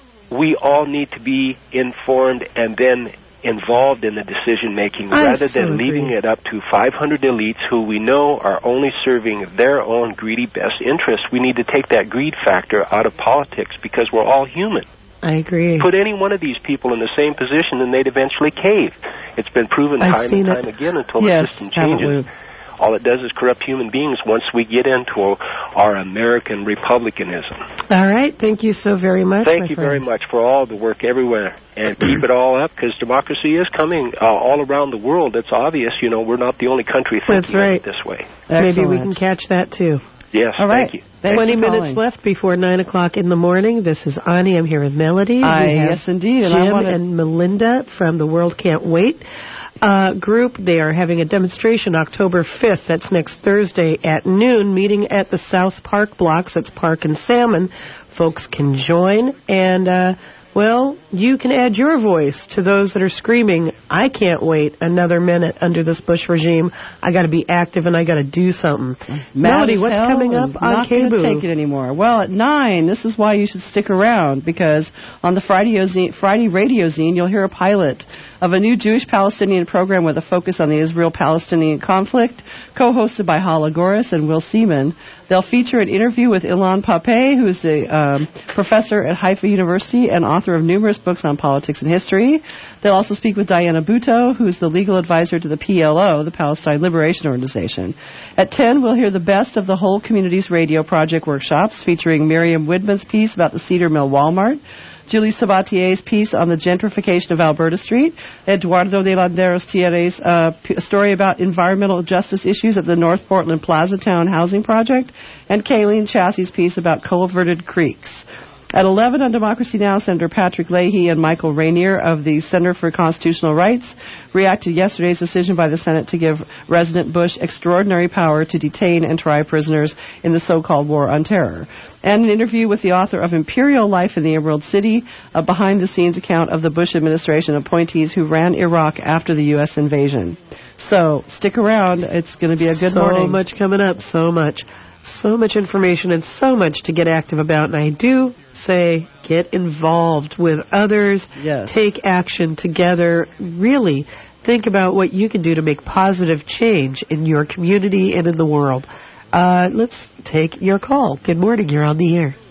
we all need to be informed and then involved in the decision-making rather so than agree. leaving it up to five hundred elites who we know are only serving their own greedy best interests. We need to take that greed factor out of politics because we're all human. I agree. Put any one of these people in the same position and they'd eventually cave. It's been proven I've time and time it. again until yes, the system changes. All it does is corrupt human beings once we get into our American republicanism. All right. Thank you so very much. Thank my you friend. very much for all the work everywhere. And keep it all up, because democracy is coming uh, all around the world. It's obvious, you know, we're not the only country thinking That's right. of it this way. Maybe we can catch that, too. Yes, all right. thank you. Thanks twenty minutes calling. left before nine o'clock in the morning. This is Ani. I'm here with Melody. I, we have yes, indeed. And Jim I wanna... and Melinda from the World Can't Wait uh, group. They are having a demonstration October fifth. That's next Thursday at noon, meeting at the South Park blocks. That's Park and Salmon. Folks can join. And, uh, well, you can add your voice to those that are screaming, I can't wait another minute under this Bush regime. I got to be active and I got to do something. Mad Melody, as what's hell coming up and on not K B O? Not going to take it anymore. Well, at nine, this is why you should stick around, because on the Friday, zine, Friday Radio Zine, you'll hear a pilot of a new Jewish-Palestinian program with a focus on the Israel-Palestinian conflict, co-hosted by Hala Goris and Will Seaman. They'll feature an interview with Ilan Pape, who is a um, professor at Haifa University and author of numerous books on politics and history. They'll also speak with Diana Bhutto, who is the legal advisor to the P L O, the Palestine Liberation Organization. At ten, we'll hear the best of the Whole Communities Radio Project workshops, featuring Miriam Widman's piece about the Cedar Mill Walmart, Julie Sabatier's piece on the gentrification of Alberta Street, Eduardo de Landeros Thierry's uh, p- story about environmental justice issues at the North Portland Plaza Town Housing Project, and Kayleen Chassey's piece about culverted creeks. At eleven on Democracy Now!, Senator Patrick Leahy and Michael Rainier of the Center for Constitutional Rights reacted to yesterday's decision by the Senate to give President Bush extraordinary power to detain and try prisoners in the so-called War on Terror. And an interview with the author of Imperial Life in the Emerald City, a behind-the-scenes account of the Bush administration appointees who ran Iraq after the U S invasion. So stick around. It's going to be a good so morning. So much coming up, so much. So much information and so much to get active about. And I do say get involved with others. Yes. Take action together. Really think about what you can do to make positive change in your community and in the world. Uh, let's take your call. Good morning. You're on the air.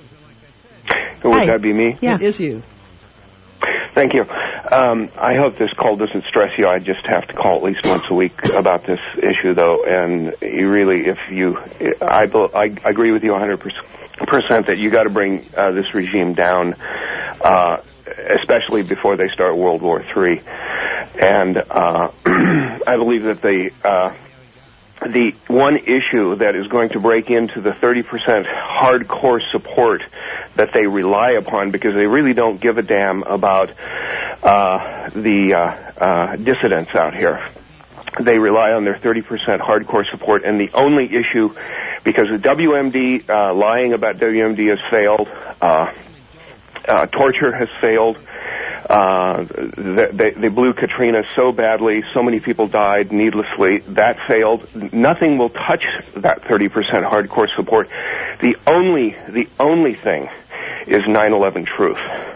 Would Hi. that be me? Yeah. It is you. Thank you. Um, I hope this call doesn't stress you. I just have to call at least once a week about this issue, though. And you really, if you, I, I agree with you one hundred percent that you got to bring uh, this regime down, uh, especially before they start World War Three. And uh, I believe that the uh, the one issue that is going to break into the thirty percent hardcore support that they rely upon, because they really don't give a damn about uh, the uh, uh, dissidents out here. They rely on their thirty percent hardcore support, and the only issue, because the W M D, uh, lying about W M D has failed, uh, uh, torture has failed, uh, they, they blew Katrina so badly, so many people died needlessly, that failed. Nothing will touch that thirty percent hardcore support. The only, the only thing is nine eleven Truth.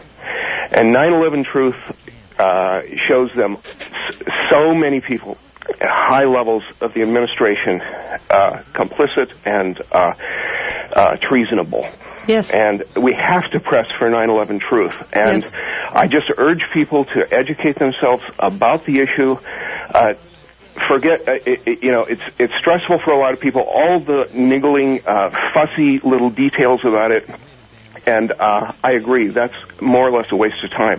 And nine eleven Truth uh, shows them so many people at high levels of the administration uh, complicit and uh, uh, treasonable. Yes. And we have to press for nine eleven Truth. And yes. I just urge people to educate themselves about the issue. Uh, forget, uh, it, it, you know, it's it's stressful for a lot of people. All the niggling, uh, fussy little details about it. and uh, I agree. That's more or less a waste of time.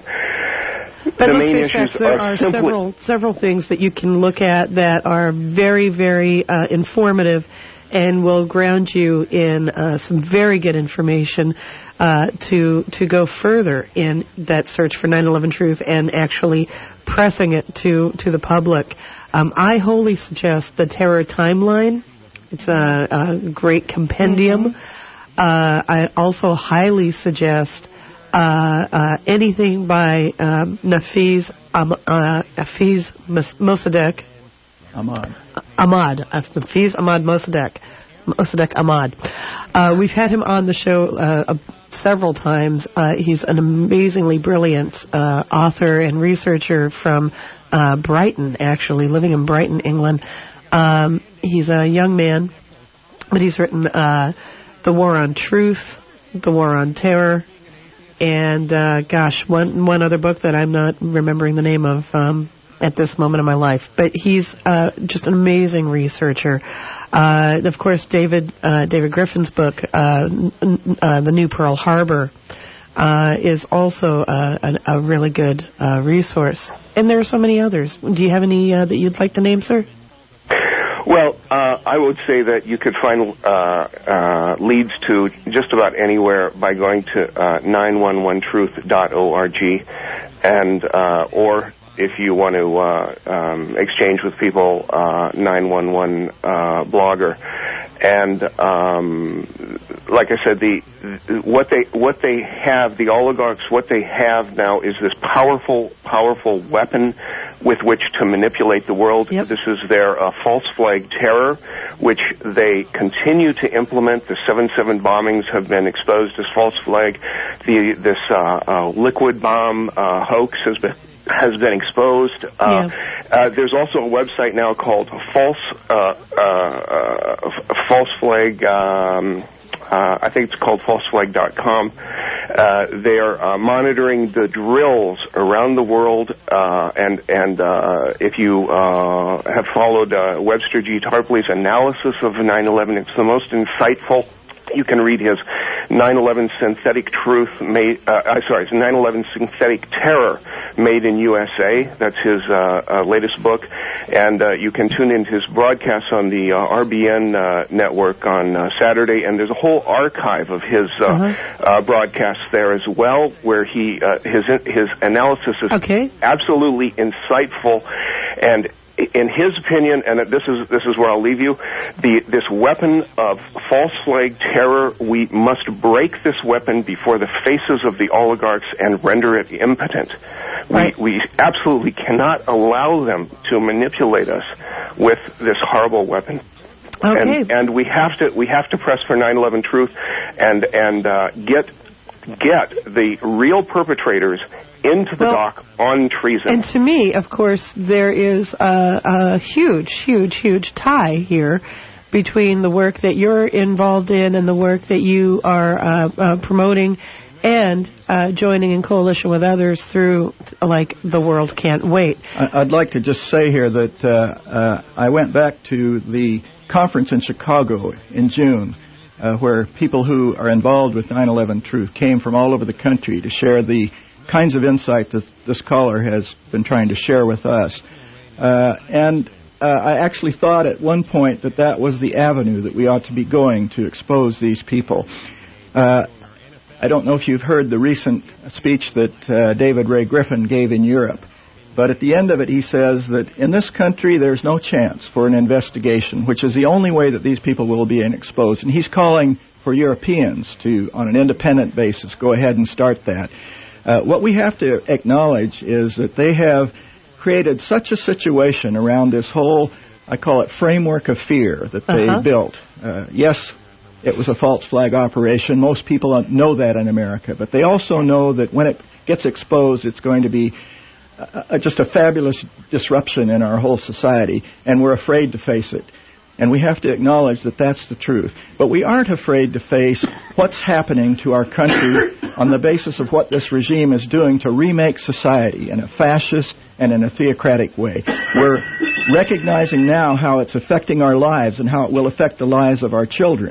But the let's main face issues facts, there are, are simply several several things that you can look at that are very, very uh, informative and will ground you in uh, some very good information uh, to to go further in that search for nine eleven truth and actually pressing it to, to the public. Um, I wholly suggest the Terror Timeline. It's a, a great compendium. Mm-hmm. Uh, I also highly suggest uh, uh, anything by um, Nafiz um, uh, Hafiz Mossadegh. Ahmad. Ahmad. Hafiz Ahmad Mossadegh. Mossadegh Ahmad. Uh, we've had him on the show uh, uh, several times. Uh, he's an amazingly brilliant uh, author and researcher from uh, Brighton, actually, living in Brighton, England. Um, he's a young man, but he's written uh, The War on Truth, The War on Terror, and, uh, gosh, one one other book that I'm not remembering the name of um, at this moment in my life. But he's uh, just an amazing researcher. Uh, of course, David uh, David Griffin's book, uh, n- uh, The New Pearl Harbor, uh, is also uh, an, a really good uh, resource. And there are so many others. Do you have any uh, that you'd like to name, sir? Well, uh, I would say that you could find uh, uh, leads to just about anywhere by going to uh, nine one one truth dot org, and uh, or if you want to uh, um, exchange with people, uh, nine one one uh, blogger. And um, like I said, the what they what they have, the oligarchs, what they have now is this powerful, powerful weapon with which to manipulate the world. Yep. This is their uh, false flag terror, which they continue to implement. The seven seven bombings have been exposed as false flag. The this uh, uh, liquid bomb uh, hoax has been has been exposed. Uh, yeah. uh, there's also a website now called False uh, uh, uh, False Flag. Um, uh, I think it's called false flag dot com. Uh, they are uh, monitoring the drills around the world, uh, and and uh, if you uh, have followed uh, Webster G. Tarpley's analysis of nine eleven, it's the most insightful. You can read his nine eleven Synthetic Truth made, uh, I'm sorry, nine eleven Synthetic Terror Made in U S A. That's his uh, uh, latest book. And uh, you can tune into his broadcasts on the uh, R B N uh, network on uh, Saturday. And there's a whole archive of his uh, uh-huh. uh, broadcasts there as well, where he uh, his his analysis is okay. absolutely insightful. And in his opinion, and this is this is where I'll leave you, the this weapon of false flag terror, we must break this weapon before the faces of the oligarchs and render it impotent. Right. We we absolutely cannot allow them to manipulate us with this horrible weapon. Okay. And, and we have to we have to press for nine eleven truth and and uh, get get the real perpetrators into the well, dock on treason. And to me, of course, there is a, a huge, huge, huge tie here between the work that you're involved in and the work that you are uh, uh, promoting and uh, joining in coalition with others through, like, The World Can't Wait. I'd like to just say here that uh, uh, I went back to the conference in Chicago in June, uh, where people who are involved with nine eleven Truth came from all over the country to share the kinds of insight that this caller has been trying to share with us. Uh, and uh, I actually thought at one point that that was the avenue that we ought to be going to expose these people. Uh, I don't know if you've heard the recent speech that uh, David Ray Griffin gave in Europe, but at the end of it he says that in this country there's no chance for an investigation, which is the only way that these people will be exposed. And he's calling for Europeans to, on an independent basis, go ahead and start that. Uh, what we have to acknowledge is that they have created such a situation around this whole, I call it, framework of fear that they uh-huh. built. Uh, yes, it was a false flag operation. Most people know that in America. But they also know that when it gets exposed, it's going to be uh, just a fabulous disruption in our whole society, and we're afraid to face it. And we have to acknowledge that that's the truth. But we aren't afraid to face what's happening to our country on the basis of what this regime is doing to remake society in a fascist and in a theocratic way. We're recognizing now how it's affecting our lives and how it will affect the lives of our children.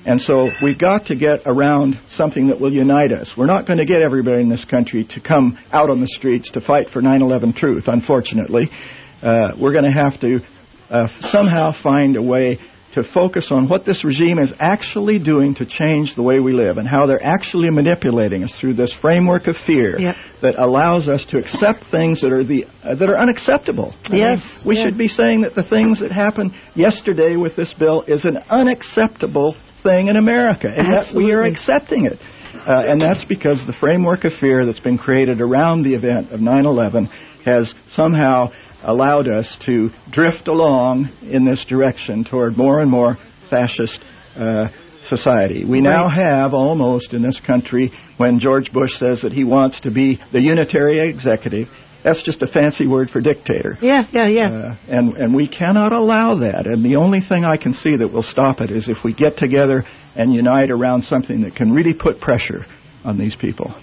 And so we've got to get around something that will unite us. We're not going to get everybody in this country to come out on the streets to fight for nine eleven truth, unfortunately. Uh, we're going to have to uh, somehow find a way to focus on what this regime is actually doing to change the way we live and how they're actually manipulating us through this framework of fear yep. that allows us to accept things that are the uh, that are unacceptable. I yes. mean, we yeah. should be saying that the things that happened yesterday with this bill is an unacceptable thing in America, and Absolutely. that we are accepting it. Uh, and that's because the framework of fear that's been created around the event of nine eleven has somehow allowed us to drift along in this direction toward more and more fascist uh, society. We right. now have almost in this country, when George Bush says that he wants to be the unitary executive, that's just a fancy word for dictator. Yeah, yeah, yeah. Uh, and, and we cannot allow that. And the only thing I can see that will stop it is if we get together and unite around something that can really put pressure on these people.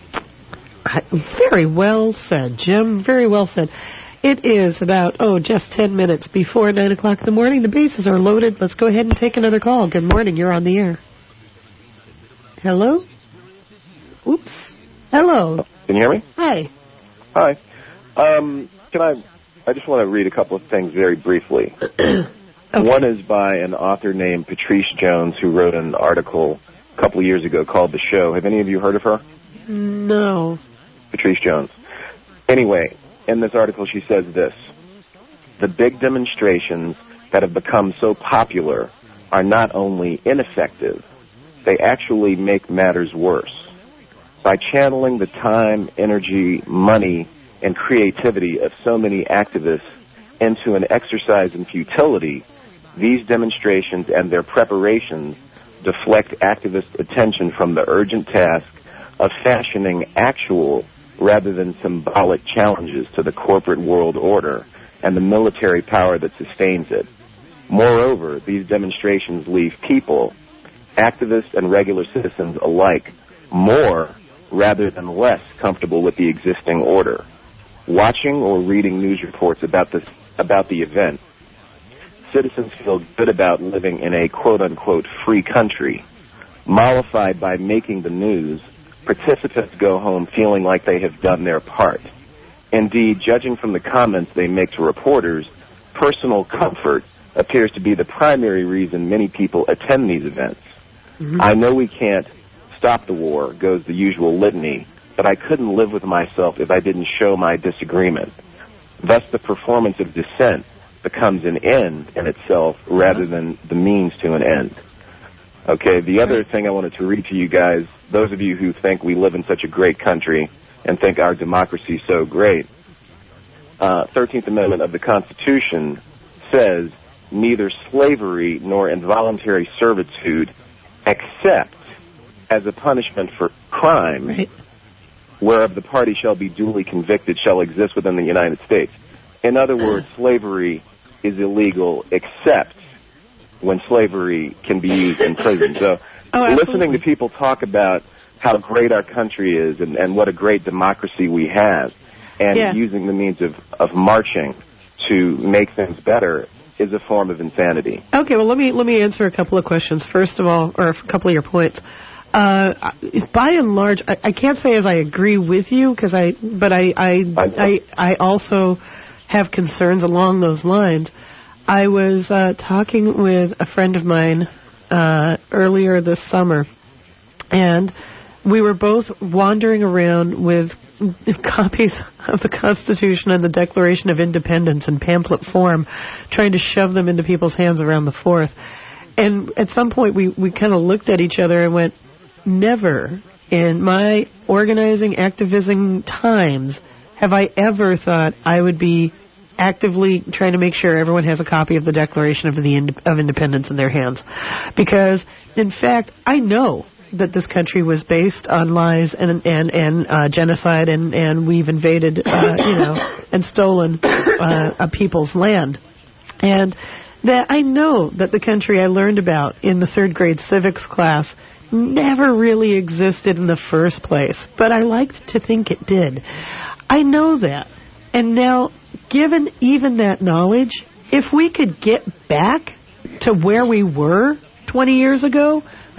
Very well said, Jim. Very well said. It is about, oh, just ten minutes before nine o'clock in the morning. The bases are loaded. Let's go ahead and take another call. Good morning. You're on the air. Hello? Oops. Hello. Can you hear me? Hi. Hi. Um, can I, I just want to read a couple of things very briefly. Okay. One is by an author named Patrice Jones, who wrote an article a couple of years ago called The Show. Have any of you heard of her? No. Patrice Jones. Anyway, in this article she says this: the big demonstrations that have become so popular are not only ineffective, they actually make matters worse. By channeling the time, energy, money, and creativity of so many activists into an exercise in futility, these demonstrations and their preparations deflect activist attention from the urgent task of fashioning actual rather than symbolic challenges to the corporate world order and the military power that sustains it. Moreover, these demonstrations leave people, activists and regular citizens alike, more rather than less comfortable with the existing order. Watching or reading news reports about this, about the event, citizens feel good about living in a quote-unquote free country. Mollified by making the news, participants go home feeling like they have done their part. Indeed, judging from the comments they make to reporters, personal comfort appears to be the primary reason many people attend these events. Mm-hmm. I know we can't stop the war, goes the usual litany, but I couldn't live with myself if I didn't show my disagreement. Thus, the performance of dissent becomes an end in itself rather than the means to an end. Okay, the other thing I wanted to read to you guys, those of you who think we live in such a great country and think our democracy is so great, uh, thirteenth Amendment of the Constitution says neither slavery nor involuntary servitude except as a punishment for crime, right, whereof the party shall be duly convicted, shall exist within the United States. In other words, slavery is illegal except when slavery can be used in prison. So oh, listening to people talk about how great our country is and, and what a great democracy we have, and yeah. using the means of, of marching to make things better is a form of insanity. Okay, well, let me let me answer a couple of questions. First of all, or a couple of your points. Uh, by and large, I, I can't say as I agree with you, because I, but I, I, I, I also have concerns along those lines. I was uh, talking with a friend of mine uh, earlier this summer, and we were both wandering around with copies of the Constitution and the Declaration of Independence in pamphlet form, trying to shove them into people's hands around the fourth. And at some point, we, we kind of looked at each other and went, never in my organizing, activism times have I ever thought I would be actively trying to make sure everyone has a copy of the Declaration of the Ind- of Independence in their hands. Because, in fact, I know that this country was based on lies and and, and uh, genocide, and, and we've invaded, uh, you know, and stolen uh, a people's land. And that I know that the country I learned about in the third grade civics class never really existed in the first place, but I liked to think it did. I know that. And now, given even that knowledge, if we could get back to where we were twenty years ago,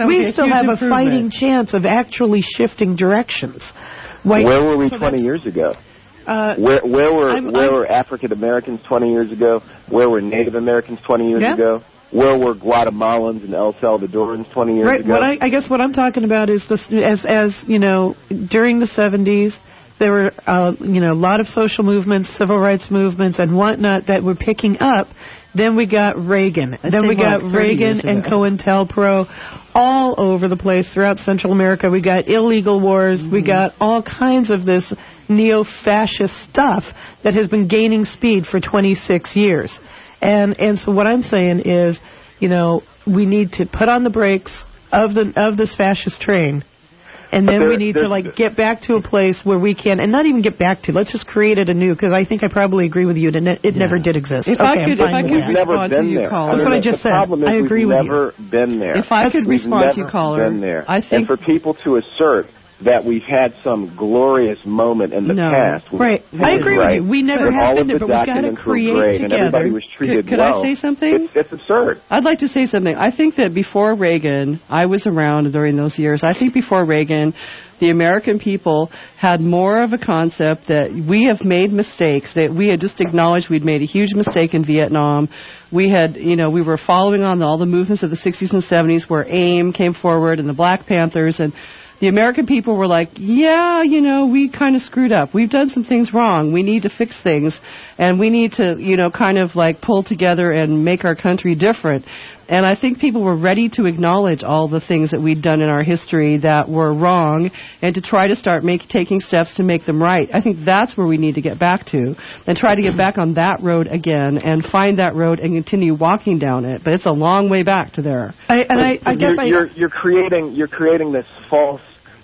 we still have a fighting chance of actually shifting directions. Like, where were we so twenty years ago? Uh, where where were I'm, where I'm, were African Americans twenty years ago? Where were Native Americans twenty years yeah. ago? Where were Guatemalans and El Salvadorans twenty years right, ago? What I, I guess what I'm talking about is this, as as you know, during the seventies, there were uh, you know a lot of social movements, civil rights movements, and whatnot that were picking up. Then we got Reagan. I'd then we got like Reagan and COINTELPRO all over the place throughout Central America. We got illegal wars. Mm-hmm. We got all kinds of this neo-fascist stuff that has been gaining speed for twenty-six years. And and so what I'm saying is, you know, we need to put on the brakes of the of this fascist train. And then there, we need to, like, get back to a place where we can, and not even get back to, let's just create it anew, because I think I probably agree with you, it, it yeah. never did exist. If okay, I could, if I could respond to you, caller. That's what I just said. I agree with you. We've never been there. If I could we've respond never to you, caller. Been there. I think and for people to assert that we've had some glorious moment in the no. past. Right. I agree right. with you. We never and have been the there, but we've got to create together. And everybody was treated could, could well. I say something? It's, it's absurd. I'd like to say something. I think that before Reagan, I was around during those years. I think before Reagan, the American people had more of a concept that we have made mistakes, that we had just acknowledged we'd made a huge mistake in Vietnam. We had, you know, we were following on all the movements of the sixties and seventies where AIM came forward and the Black Panthers, and the American people were like, yeah, you know, we kind of screwed up. We've done some things wrong. We need to fix things, and we need to, you know, kind of like pull together and make our country different. And I think people were ready to acknowledge all the things that we'd done in our history that were wrong and to try to start make, taking steps to make them right. I think that's where we need to get back to and try to get back on that road again and find that road and continue walking down it. But it's a long way back to there. I, and I, I guess you're, I... You're, you're, creating, you're creating this false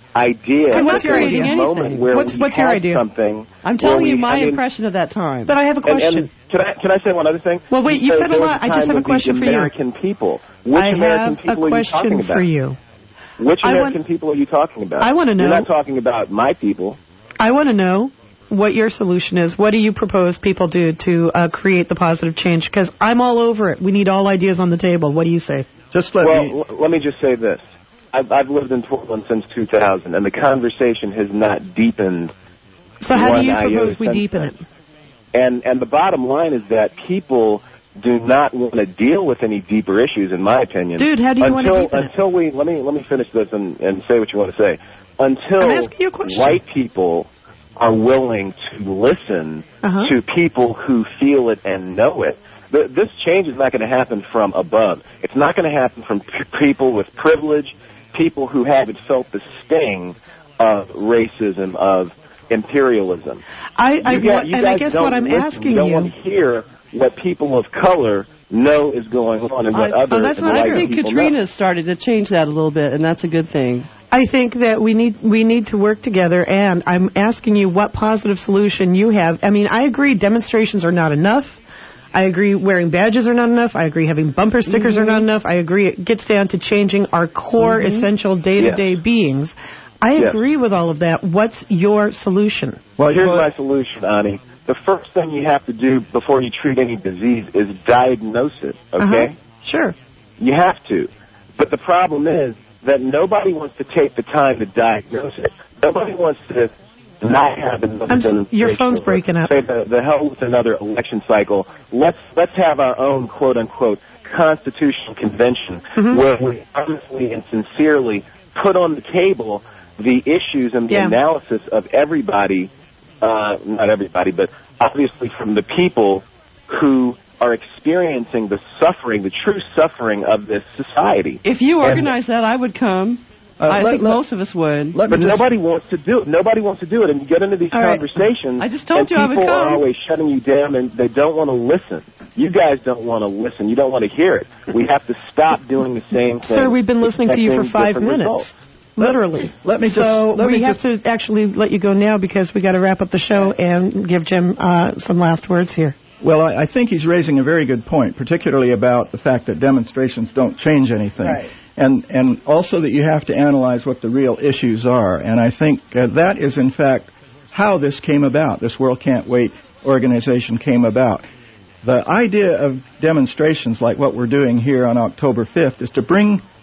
idea. And what's your idea? Moment where what's what's your idea? Something I'm telling you my I mean, impression of that time. But I have a question. And, and can I can I say one other thing? Well, wait. You so said a lot. I just have a question for you. American people. Which I American have people a are you talking question about? for you. Which I American want, people are you talking about? I want to know. You're not talking about my people. I want to know what your solution is. What do you propose people do to uh, create the positive change? Because I'm all over it. We need all ideas on the table. What do you say? Just let well, me. L- let me just say this. I've, I've lived in Portland since two thousand, and the conversation has not deepened. So how do you propose we deepen it? And and the bottom line is that people do not want to deal with any deeper issues, in my opinion. Dude, how do you until, want to deepen it? Until we let me let me finish this and, and say what you want to say. Until white people are willing to listen uh-huh. to people who feel it and know it. The, this change is not going to happen from above. It's not going to happen from p- people with privilege, people who haven't felt the sting of racism, of imperialism. I, I you got, you and I guess don't what I'm listen. asking you don't you. want to hear what people of color know is going on and what I, other oh, that's and not white I think people Katrina know. started to change that a little bit, and that's a good thing. I think that we need we need to work together, and I'm asking you what positive solution you have. I mean, I agree demonstrations are not enough. I agree wearing badges are not enough. I agree having bumper stickers mm-hmm. are not enough. I agree it gets down to changing our core mm-hmm. essential day-to-day yes. beings. I yes. agree with all of that. What's your solution? Well, here's my solution, Ani. The first thing you have to do before you treat any disease is diagnose it, okay? Uh-huh. Sure. You have to. But the problem is that nobody wants to take the time to diagnose it. Nobody wants to not have another demonstration. Your phone's breaking up. Say the, the hell with another election cycle. Let's let's have our own quote unquote constitutional convention mm-hmm. where we honestly and sincerely put on the table the issues and the yeah. analysis of everybody, uh, not everybody, but obviously from the people who are experiencing the suffering, the true suffering of this society. If you organize and, that, I would come. Uh, I let, think let, most of us would. But just, nobody wants to do it. Nobody wants to do it. And you get into these conversations, right. I just told and you I would people come. are always shutting you down, and they don't want to listen. You guys don't want to listen. You don't want to hear it. We have to stop doing the same thing. Sir, we've been listening to you for five minutes. Results. Literally. Let me just. So let we me have just, to actually let you go now because we got to wrap up the show and give Jim uh, some last words here. Well, I, I think he's raising a very good point, particularly about the fact that demonstrations don't change anything. Right. And and also that you have to analyze what the real issues are. And I think uh, that is, in fact, how this came about, this World Can't Wait organization came about. The idea of demonstrations like what we're doing here on October fifth is to bring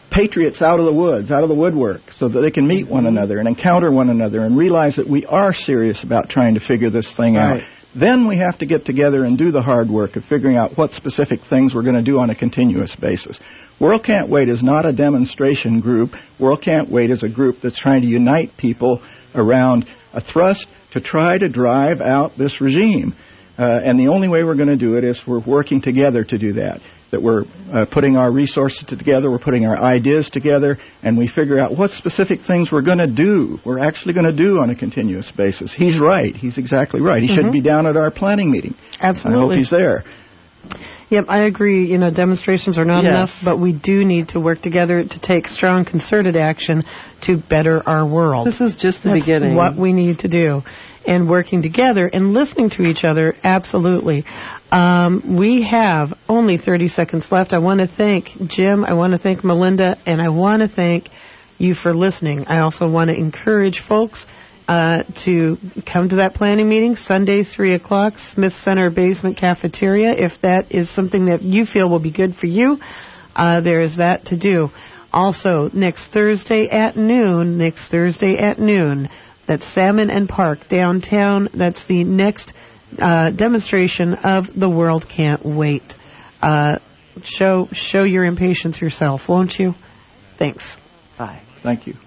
patriots out of the woods, out of the woodwork, so that they can meet one another and encounter one another and realize that we are serious about trying to figure this thing Right. out. Then we have to get together and do the hard work of figuring out what specific things we're going to do on a continuous basis. World Can't Wait is not a demonstration group. World Can't Wait is a group that's trying to unite people around a thrust to try to drive out this regime. Uh, and the only way we're going to do it is we're working together to do that. That we're uh, putting our resources together, we're putting our ideas together, and we figure out what specific things we're going to do, we're actually going to do on a continuous basis. He's right. He's exactly right. He mm-hmm. should be down at our planning meeting. Absolutely. I hope he's there. Yep, I agree. You know, demonstrations are not Yes. enough, but we do need to work together to take strong, concerted action to better our world. This is just the That's beginning. what we need to do. And working together and listening to each other, absolutely. Um, we have only thirty seconds left. I want to thank Jim, I want to thank Melinda, and I want to thank you for listening. I also want to encourage folks uh, to come to that planning meeting, Sunday, three o'clock, Smith Center Basement Cafeteria. If that is something that you feel will be good for you, uh, there is that to do. Also, next Thursday at noon, next Thursday at noon, that's Salmon and Park downtown. That's the next uh, demonstration of The World Can't Wait. Uh, show show your impatience yourself, won't you? Thanks. Bye. Thank you.